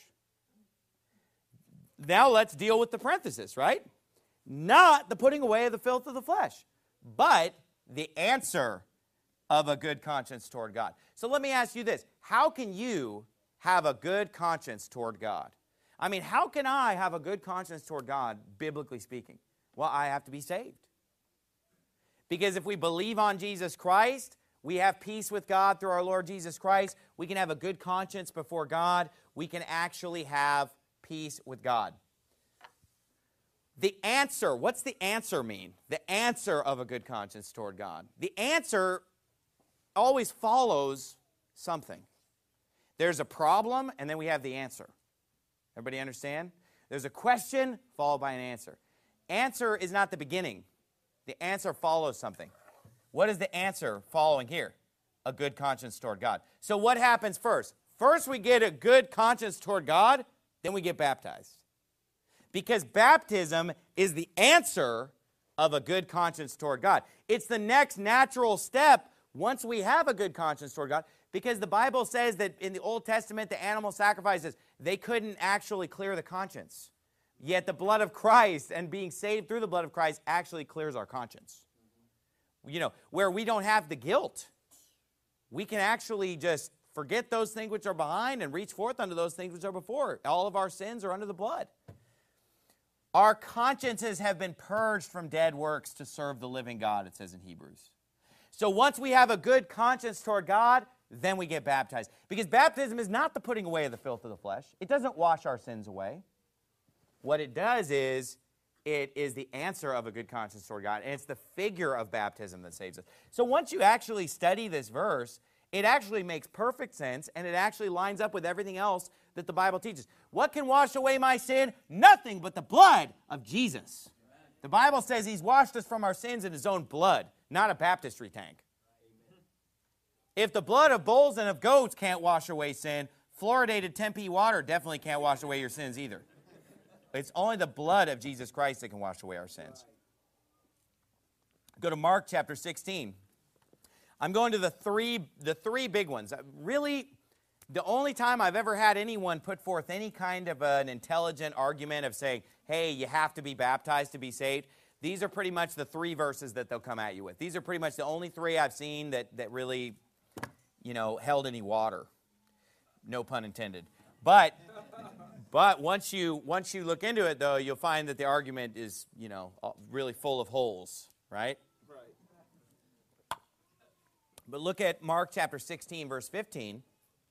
Now let's deal with the parenthesis, right? Not the putting away of the filth of the flesh, but the answer of a good conscience toward God. So let me ask you this. How can you have a good conscience toward God? I mean, how can I have a good conscience toward God, biblically speaking? Well, I have to be saved. Because if we believe on Jesus Christ, we have peace with God through our Lord Jesus Christ. We can have a good conscience before God. We can actually have peace with God. The answer, what's the answer mean? The answer of a good conscience toward God. The answer always follows something. There's a problem, and then we have the answer. Everybody understand? There's a question followed by an answer. answer is not the beginning. The answer follows something. What is the answer following here? A good conscience toward God. So what happens first? First we get a good conscience toward God, then we get baptized. Because baptism is the answer of a good conscience toward God. It's the next natural step once we have a good conscience toward God, because the Bible says that in the Old Testament, the animal sacrifices, they couldn't actually clear the conscience. Yet the blood of Christ and being saved through the blood of Christ actually clears our conscience. You know, where we don't have the guilt. We can actually just forget those things which are behind and reach forth unto those things which are before. All of our sins are under the blood. Our consciences have been purged from dead works to serve the living God, it says in Hebrews. So once we have a good conscience toward God, then we get baptized. Because baptism is not the putting away of the filth of the flesh. It doesn't wash our sins away. What it does is, it is the answer of a good conscience toward God, and it's the figure of baptism that saves us. So once you actually study this verse, it actually makes perfect sense, and it actually lines up with everything else that the Bible teaches. What can wash away my sin? Nothing but the blood of Jesus. Amen. The Bible says He's washed us from our sins in His own blood, not a baptistry tank. Amen. If the blood of bulls and of goats can't wash away sin, fluoridated Tempe water definitely can't wash away your sins either. It's only the blood of Jesus Christ that can wash away our sins. Go to Mark chapter sixteen. I'm going to the three, the three big ones. Really, the only time I've ever had anyone put forth any kind of an intelligent argument of saying, hey, you have to be baptized to be saved, these are pretty much the three verses that they'll come at you with. These are pretty much the only three I've seen that, that really, you know, held any water. No pun intended. But... But once you once you look into it, though, you'll find that the argument is, you know, really full of holes, right? Right. But look at Mark chapter sixteen, verse fifteen.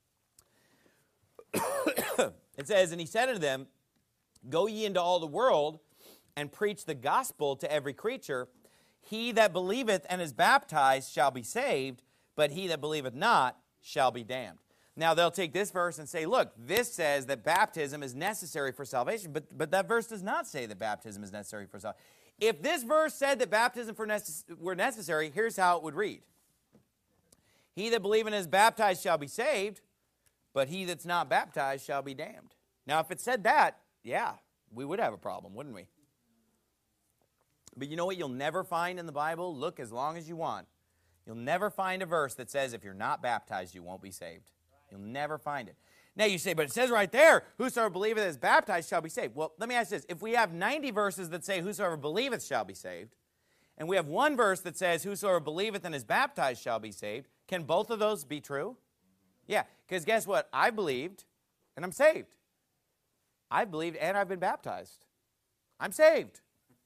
It says, and He said unto them, go ye into all the world, and preach the gospel to every creature. He that believeth and is baptized shall be saved, but he that believeth not shall be damned. Now, they'll take this verse and say, look, this says that baptism is necessary for salvation, but, but that verse does not say that baptism is necessary for salvation. If this verse said that baptism for necess- were necessary, here's how it would read. He that believeth and is baptized shall be saved, but he that's not baptized shall be damned. Now, if it said that, yeah, we would have a problem, wouldn't we? But you know what you'll never find in the Bible? Look as long as you want. You'll never find a verse that says if you're not baptized, you won't be saved. You'll never find it. Now you say, but it says right there, whosoever believeth and is baptized shall be saved. Well, let me ask this. If we have ninety verses that say whosoever believeth shall be saved, and we have one verse that says whosoever believeth and is baptized shall be saved, can both of those be true? Yeah, because guess what? I believed, and I'm saved. I believed, and I've been baptized. I'm saved.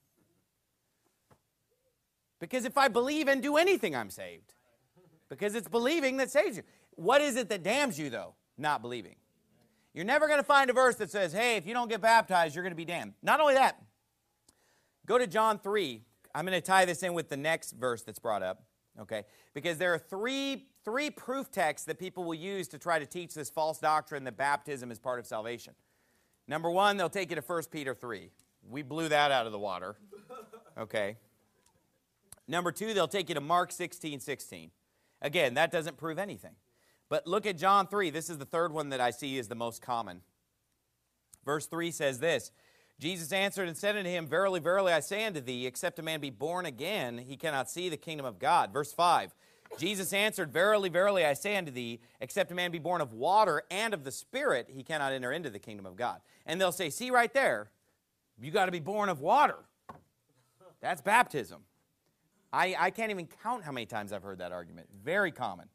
Because if I believe and do anything, I'm saved. Because it's believing that saves you. What is it that damns you, though? Not believing. You're never going to find a verse that says, hey, if you don't get baptized, you're going to be damned. Not only that, go to John three. I'm going to tie this in with the next verse that's brought up, okay? Because there are three, three proof texts that people will use to try to teach this false doctrine that baptism is part of salvation. Number one, they'll take you to First Peter three. We blew that out of the water, okay? Number two, they'll take you to Mark sixteen sixteen. Again, that doesn't prove anything. But look at John three. This is the third one that I see is the most common. Verse three says this, Jesus answered and said unto him, verily, verily, I say unto thee, except a man be born again, he cannot see the kingdom of God. Verse five, Jesus answered, verily, verily, I say unto thee, except a man be born of water and of the Spirit, he cannot enter into the kingdom of God. And they'll say, see right there, you got to be born of water. That's baptism. I, I can't even count how many times I've heard that argument. Very common.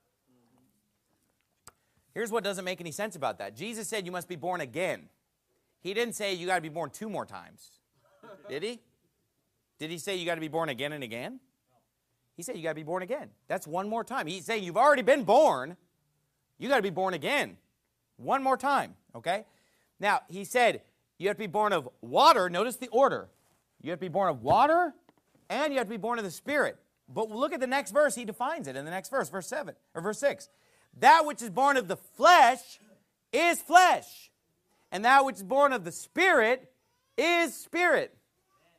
Here's what doesn't make any sense about that. Jesus said you must be born again. He didn't say you got to be born two more times. Did he? Did he say you got to be born again and again? He said you got to be born again. That's one more time. He's saying you've already been born. You got to be born again. One more time, okay? Now, he said you have to be born of water. Notice the order. You have to be born of water and you have to be born of the Spirit. But look at the next verse. He defines it in the next verse, verse seven or verse six. That which is born of the flesh is flesh, and that which is born of the Spirit is spirit.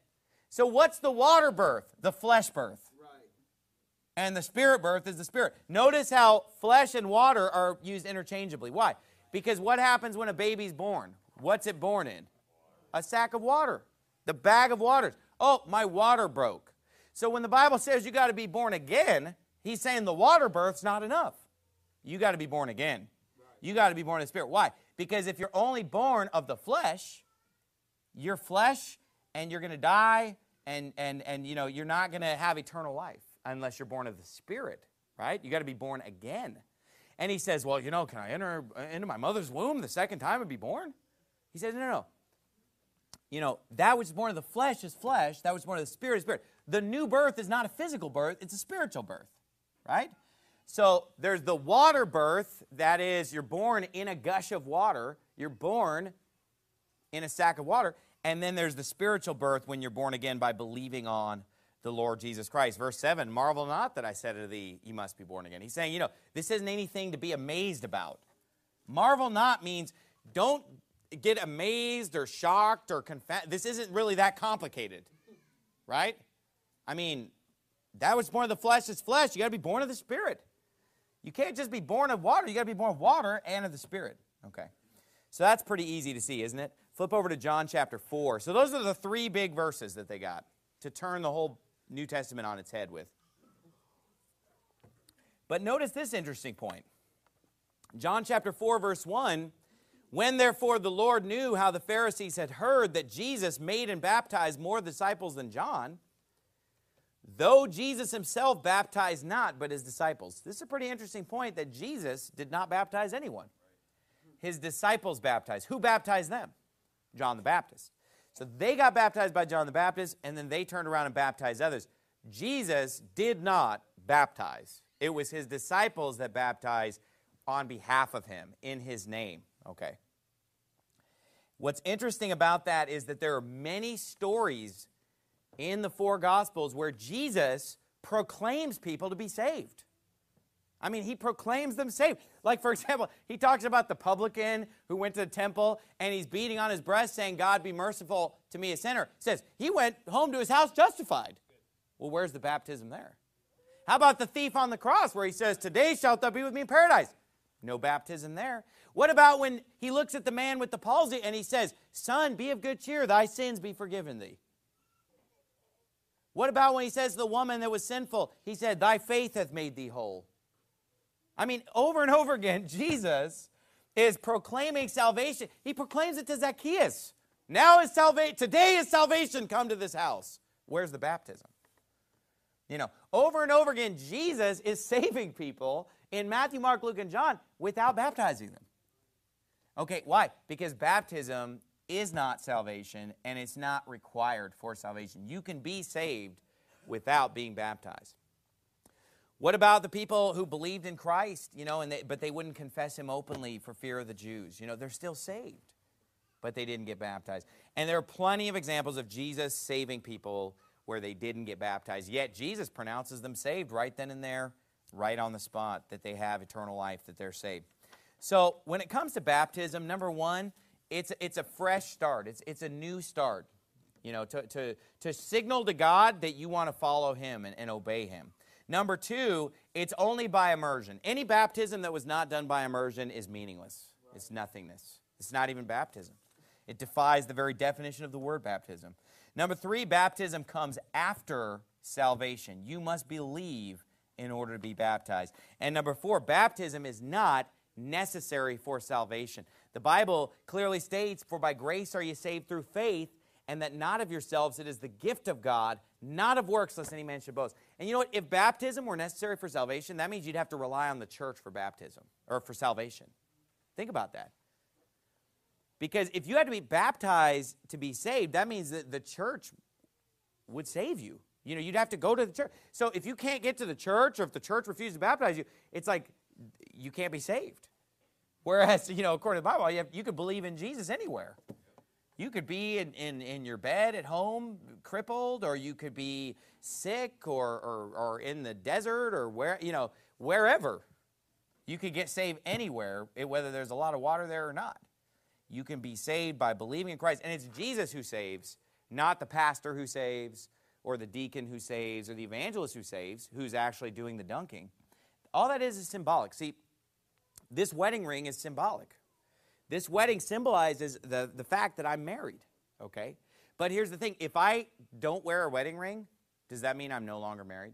So what's the water birth? The flesh birth.
Right.
And the spirit birth is the spirit. Notice how flesh and water are used interchangeably. Why? Because what happens when a baby's born? What's it born in? A sack of water. The bag of waters. Oh, my water broke. So when the Bible says you got to be born again, he's saying the water birth's not enough. You got to be born again. You got to be born of the Spirit. Why? Because if you're only born of the flesh, you're flesh and you're going to die and, and, and you know, you're not going to have eternal life unless you're born of the Spirit, right? You got to be born again. And he says, well, you know, can I enter into my mother's womb the second time and be born? He says, no, no, no. You know, that which is born of the flesh is flesh. That which is born of the Spirit is spirit. The new birth is not a physical birth. It's a spiritual birth, right? So there's the water birth. That is, you're born in a gush of water. You're born in a sack of water. And then there's the spiritual birth when you're born again by believing on the Lord Jesus Christ. Verse seven, marvel not that I said to thee, you must be born again. He's saying, you know, this isn't anything to be amazed about. Marvel not means don't get amazed or shocked or confessed. This isn't really that complicated, right? I mean, that was born of the flesh is flesh. You got to be born of the Spirit. You can't just be born of water. You got to be born of water and of the Spirit. Okay. So that's pretty easy to see, isn't it? Flip over to John chapter four. So those are the three big verses that they got to turn the whole New Testament on its head with. But notice this interesting point. John chapter four, verse one, when therefore the Lord knew how the Pharisees had heard that Jesus made and baptized more disciples than John, though Jesus himself baptized not, but his disciples. This is a pretty interesting point that Jesus did not baptize anyone. His disciples baptized. Who baptized them? John the Baptist. So they got baptized by John the Baptist, and then they turned around and baptized others. Jesus did not baptize. It was his disciples that baptized on behalf of him, in his name. Okay. What's interesting about that is that there are many stories in the four Gospels where Jesus proclaims people to be saved. I mean, he proclaims them saved. Like, for example, he talks about the publican who went to the temple and he's beating on his breast saying, God, be merciful to me, a sinner. He says, he went home to his house justified. Well, where's the baptism there? How about the thief on the cross where he says, today shalt thou be with me in paradise? No baptism there. What about when he looks at the man with the palsy and he says, son, be of good cheer, thy sins be forgiven thee? What about when he says to the woman that was sinful, he said, thy faith hath made thee whole? I mean, over and over again, Jesus is proclaiming salvation. He proclaims it to Zacchaeus. Now is salvation, today is salvation come to this house. Where's the baptism? You know, over and over again, Jesus is saving people in Matthew, Mark, Luke, and John without baptizing them. Okay, why? Because baptism is not salvation, and it's not required for salvation. You can be saved without being baptized. What about the people who believed in Christ, you know, and they, but they wouldn't confess him openly for fear of the Jews? You know, they're still saved, but they didn't get baptized. And there are plenty of examples of Jesus saving people where they didn't get baptized, yet Jesus pronounces them saved right then and there, right on the spot, that they have eternal life, that they're saved. So when it comes to baptism, number one, it's, it's a fresh start. It's, it's a new start, you know, to, to, to signal to God that you want to follow him and, and obey him. Number two, it's only by immersion. Any baptism that was not done by immersion is meaningless. It's nothingness. It's not even baptism. It defies the very definition of the word baptism. Number three, baptism comes after salvation. You must believe in order to be baptized. And number four, baptism is not necessary for salvation. The Bible clearly states, for by grace are you saved through faith, and that not of yourselves, it is the gift of God, not of works, lest any man should boast. And you know what? If baptism were necessary for salvation, that means you'd have to rely on the church for baptism, or for salvation. Think about that. Because if you had to be baptized to be saved, that means that the church would save you. You know, you'd have to go to the church. So if you can't get to the church, or if the church refuses to baptize you, it's like you can't be saved. Whereas, you know, according to the Bible, you, have, you could believe in Jesus anywhere. You could be in, in, in your bed at home, crippled, or you could be sick, or, or, or in the desert, or where, you know, wherever. You could get saved anywhere, whether there's a lot of water there or not. You can be saved by believing in Christ. And it's Jesus who saves, Not the pastor who saves, or the deacon who saves, or the evangelist who saves, who's actually doing the dunking. All that is is symbolic. See, this wedding ring is symbolic. This wedding symbolizes the, the fact that I'm married, okay? But here's the thing. If I don't wear a wedding ring, does that mean I'm no longer married?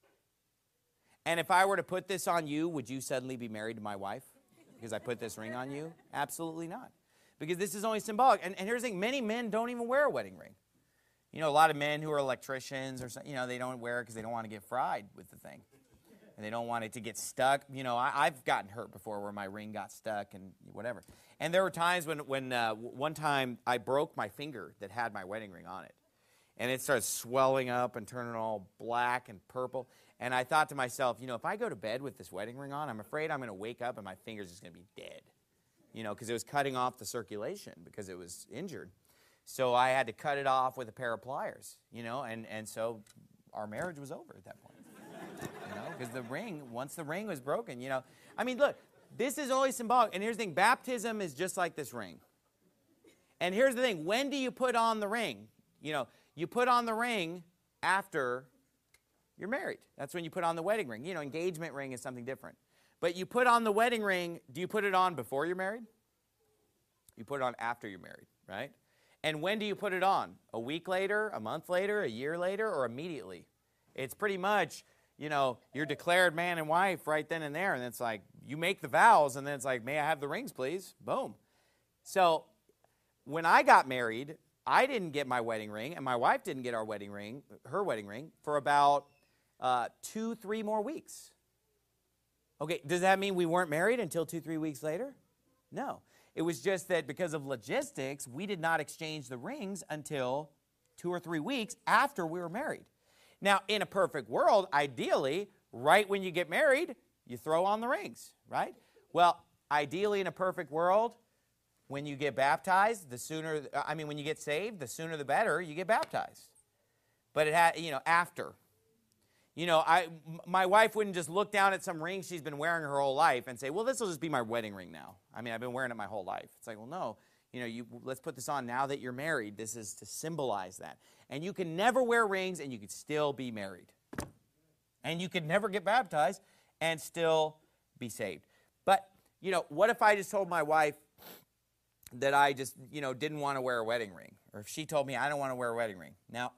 And if I were to put this on you, would you suddenly be married to my wife because I put this ring on you? Absolutely not. Because this is only symbolic. And, and here's the thing. Many men don't even wear a wedding ring. You know, a lot of men who are electricians or something, you know, they don't wear it because they don't want to get fried with the thing. And they don't want it to get stuck. You know, I, I've gotten hurt before where my ring got stuck and whatever. And there were times when, when uh, one time I broke my finger that had my wedding ring on it. And it started swelling up and turning all black and purple. And I thought to myself, you know, if I go to bed with this wedding ring on, I'm afraid I'm going to wake up and my finger's just going to be dead. You know, because it was cutting off the circulation because it was injured. So I had to cut it off with a pair of pliers, you know, and, and so our marriage was over at that point. You know, because the ring, once the ring was broken, you know. I mean, look, this is only symbolic. And here's the thing, baptism is just like this ring. And here's the thing, when do you put on the ring? You know, you put on the ring after you're married. That's when you put on the wedding ring. You know, engagement ring is something different. But you put on the wedding ring, do you put it on before you're married? You put it on after you're married, right? And when do you put it on? A week later, a month later, a year later, or immediately? It's pretty much, you know, you're declared man and wife right then and there. And it's like, you make the vows, and then it's like, may I have the rings, please? Boom. So when I got married, I didn't get my wedding ring, and my wife didn't get our wedding ring, her wedding ring, for about uh, two, three more weeks. Okay, does that mean we weren't married until two, three weeks later? No. It was just that because of logistics, we did not exchange the rings until two or three weeks after we were married. Now, in a perfect world, ideally, right when you get married, you throw on the rings, right? Well, ideally, in a perfect world, when you get baptized, the sooner, I mean, when you get saved, the sooner the better, you get baptized. But it had, you know, after. You know, I, my wife wouldn't just look down at some ring she's been wearing her whole life and say, well, this will just be my wedding ring now. I mean, I've been wearing it my whole life. It's like, well, no, you know, you, let's put this on now that you're married. This is to symbolize that. And you can never wear rings and you could still be married. And you could never get baptized and still be saved. But, you know, what if I just told my wife that I just, you know, didn't want to wear a wedding ring? Or if she told me I don't want to wear a wedding ring. Now,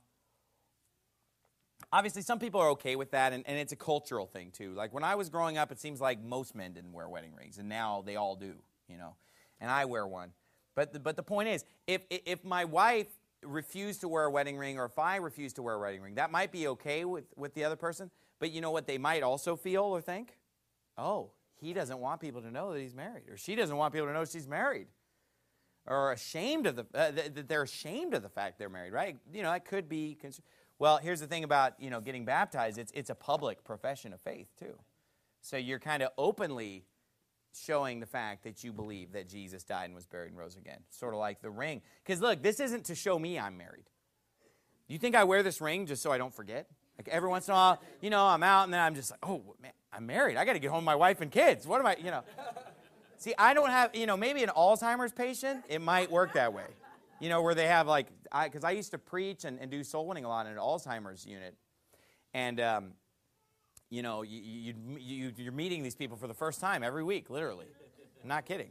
obviously, some people are okay with that, and, and it's a cultural thing, too. Like, when I was growing up, it seems like most men didn't wear wedding rings, and now they all do, you know, and I wear one. But the, but the point is, if, if my wife refused to wear a wedding ring, or if I refused to wear a wedding ring, that might be okay with, with the other person, but you know what they might also feel or think? Oh, he doesn't want people to know that he's married, or she doesn't want people to know she's married, or ashamed of the, uh, that they're ashamed of the fact they're married, right? You know, that could be... Cons- Well, here's the thing about, you know, getting baptized. It's, it's a public profession of faith, too. So you're kind of openly showing the fact that you believe that Jesus died and was buried and rose again. Sort of like the ring. Because, look, this isn't to show me I'm married. Do you think I wear this ring just so I don't forget? Like, every once in a while, you know, I'm out, and then I'm just like, oh, man, I'm married. I got to get home to my wife and kids. What am I, you know? See, I don't have, you know, maybe an Alzheimer's patient, it might work that way. You know, where they have like, because I, I used to preach and, and do soul winning a lot in an Alzheimer's unit. And, um, you know, you, you, you, you're meeting these people for the first time every week, literally. I'm not kidding.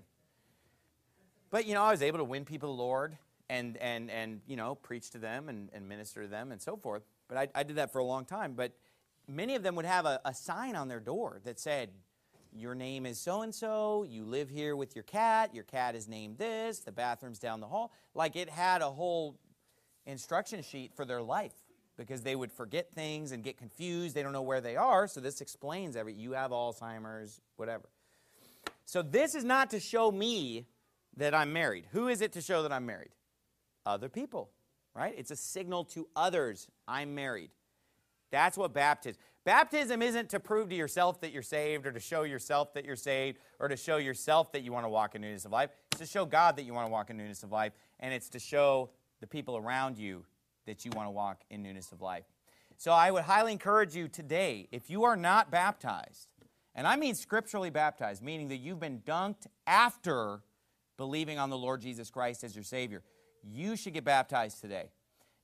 But, you know, I was able to win people to the Lord and, and, and you know, preach to them and, and minister to them and so forth. But I, I did that for a long time. But many of them would have a, a sign on their door that said, your name is so-and-so, you live here with your cat, your cat is named this, the bathroom's down the hall. Like, it had a whole instruction sheet for their life because they would forget things and get confused. They don't know where they are, so this explains every, you have Alzheimer's, whatever. So this is not to show me that I'm married. Who is it to show that I'm married? Other people, right? It's a signal to others, I'm married. That's what baptism. Baptism isn't to prove to yourself that you're saved or to show yourself that you're saved or to show yourself that you want to walk in newness of life. It's to show God that you want to walk in newness of life, and it's to show the people around you that you want to walk in newness of life. So I would highly encourage you today, if you are not baptized, and I mean scripturally baptized, meaning that you've been dunked after believing on the Lord Jesus Christ as your Savior, you should get baptized today.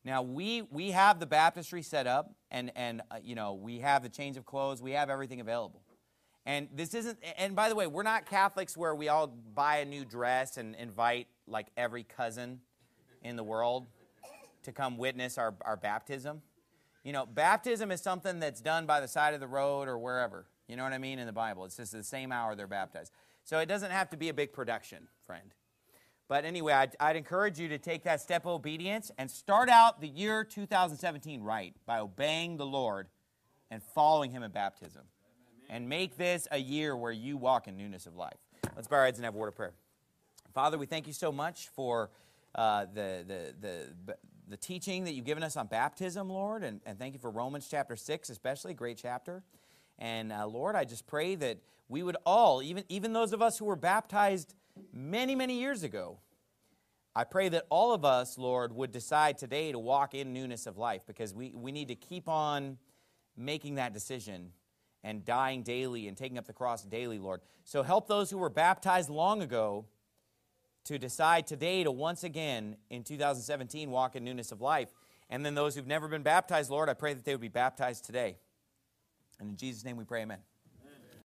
Now, we we have the baptistry set up, and, and uh, you know, we have the change of clothes. We have everything available. And this isn't, and by the way, we're not Catholics where we all buy a new dress and invite, like, every cousin in the world to come witness our, our baptism. You know, baptism is something that's done by the side of the road or wherever. You know what I mean, in the Bible. It's just the same hour they're baptized. So it doesn't have to be a big production, friend. But anyway, I'd, I'd encourage you to take that step of obedience and start out the year two thousand seventeen right by obeying the Lord and following Him in baptism. And make this a year where you walk in newness of life. Let's bow our heads and have a word of prayer. Father, we thank you so much for uh, the, the, the, the teaching that you've given us on baptism, Lord, and, and thank you for Romans chapter six, especially, a great chapter. And uh, Lord, I just pray that we would all, even, even those of us who were baptized many, many years ago, I pray that all of us, Lord, would decide today to walk in newness of life, because we, we need to keep on making that decision and dying daily and taking up the cross daily, Lord. So help those who were baptized long ago to decide today to once again, in two thousand seventeen, walk in newness of life. And then those who've never been baptized, Lord, I pray that they would be baptized today. And in Jesus' name we pray, amen.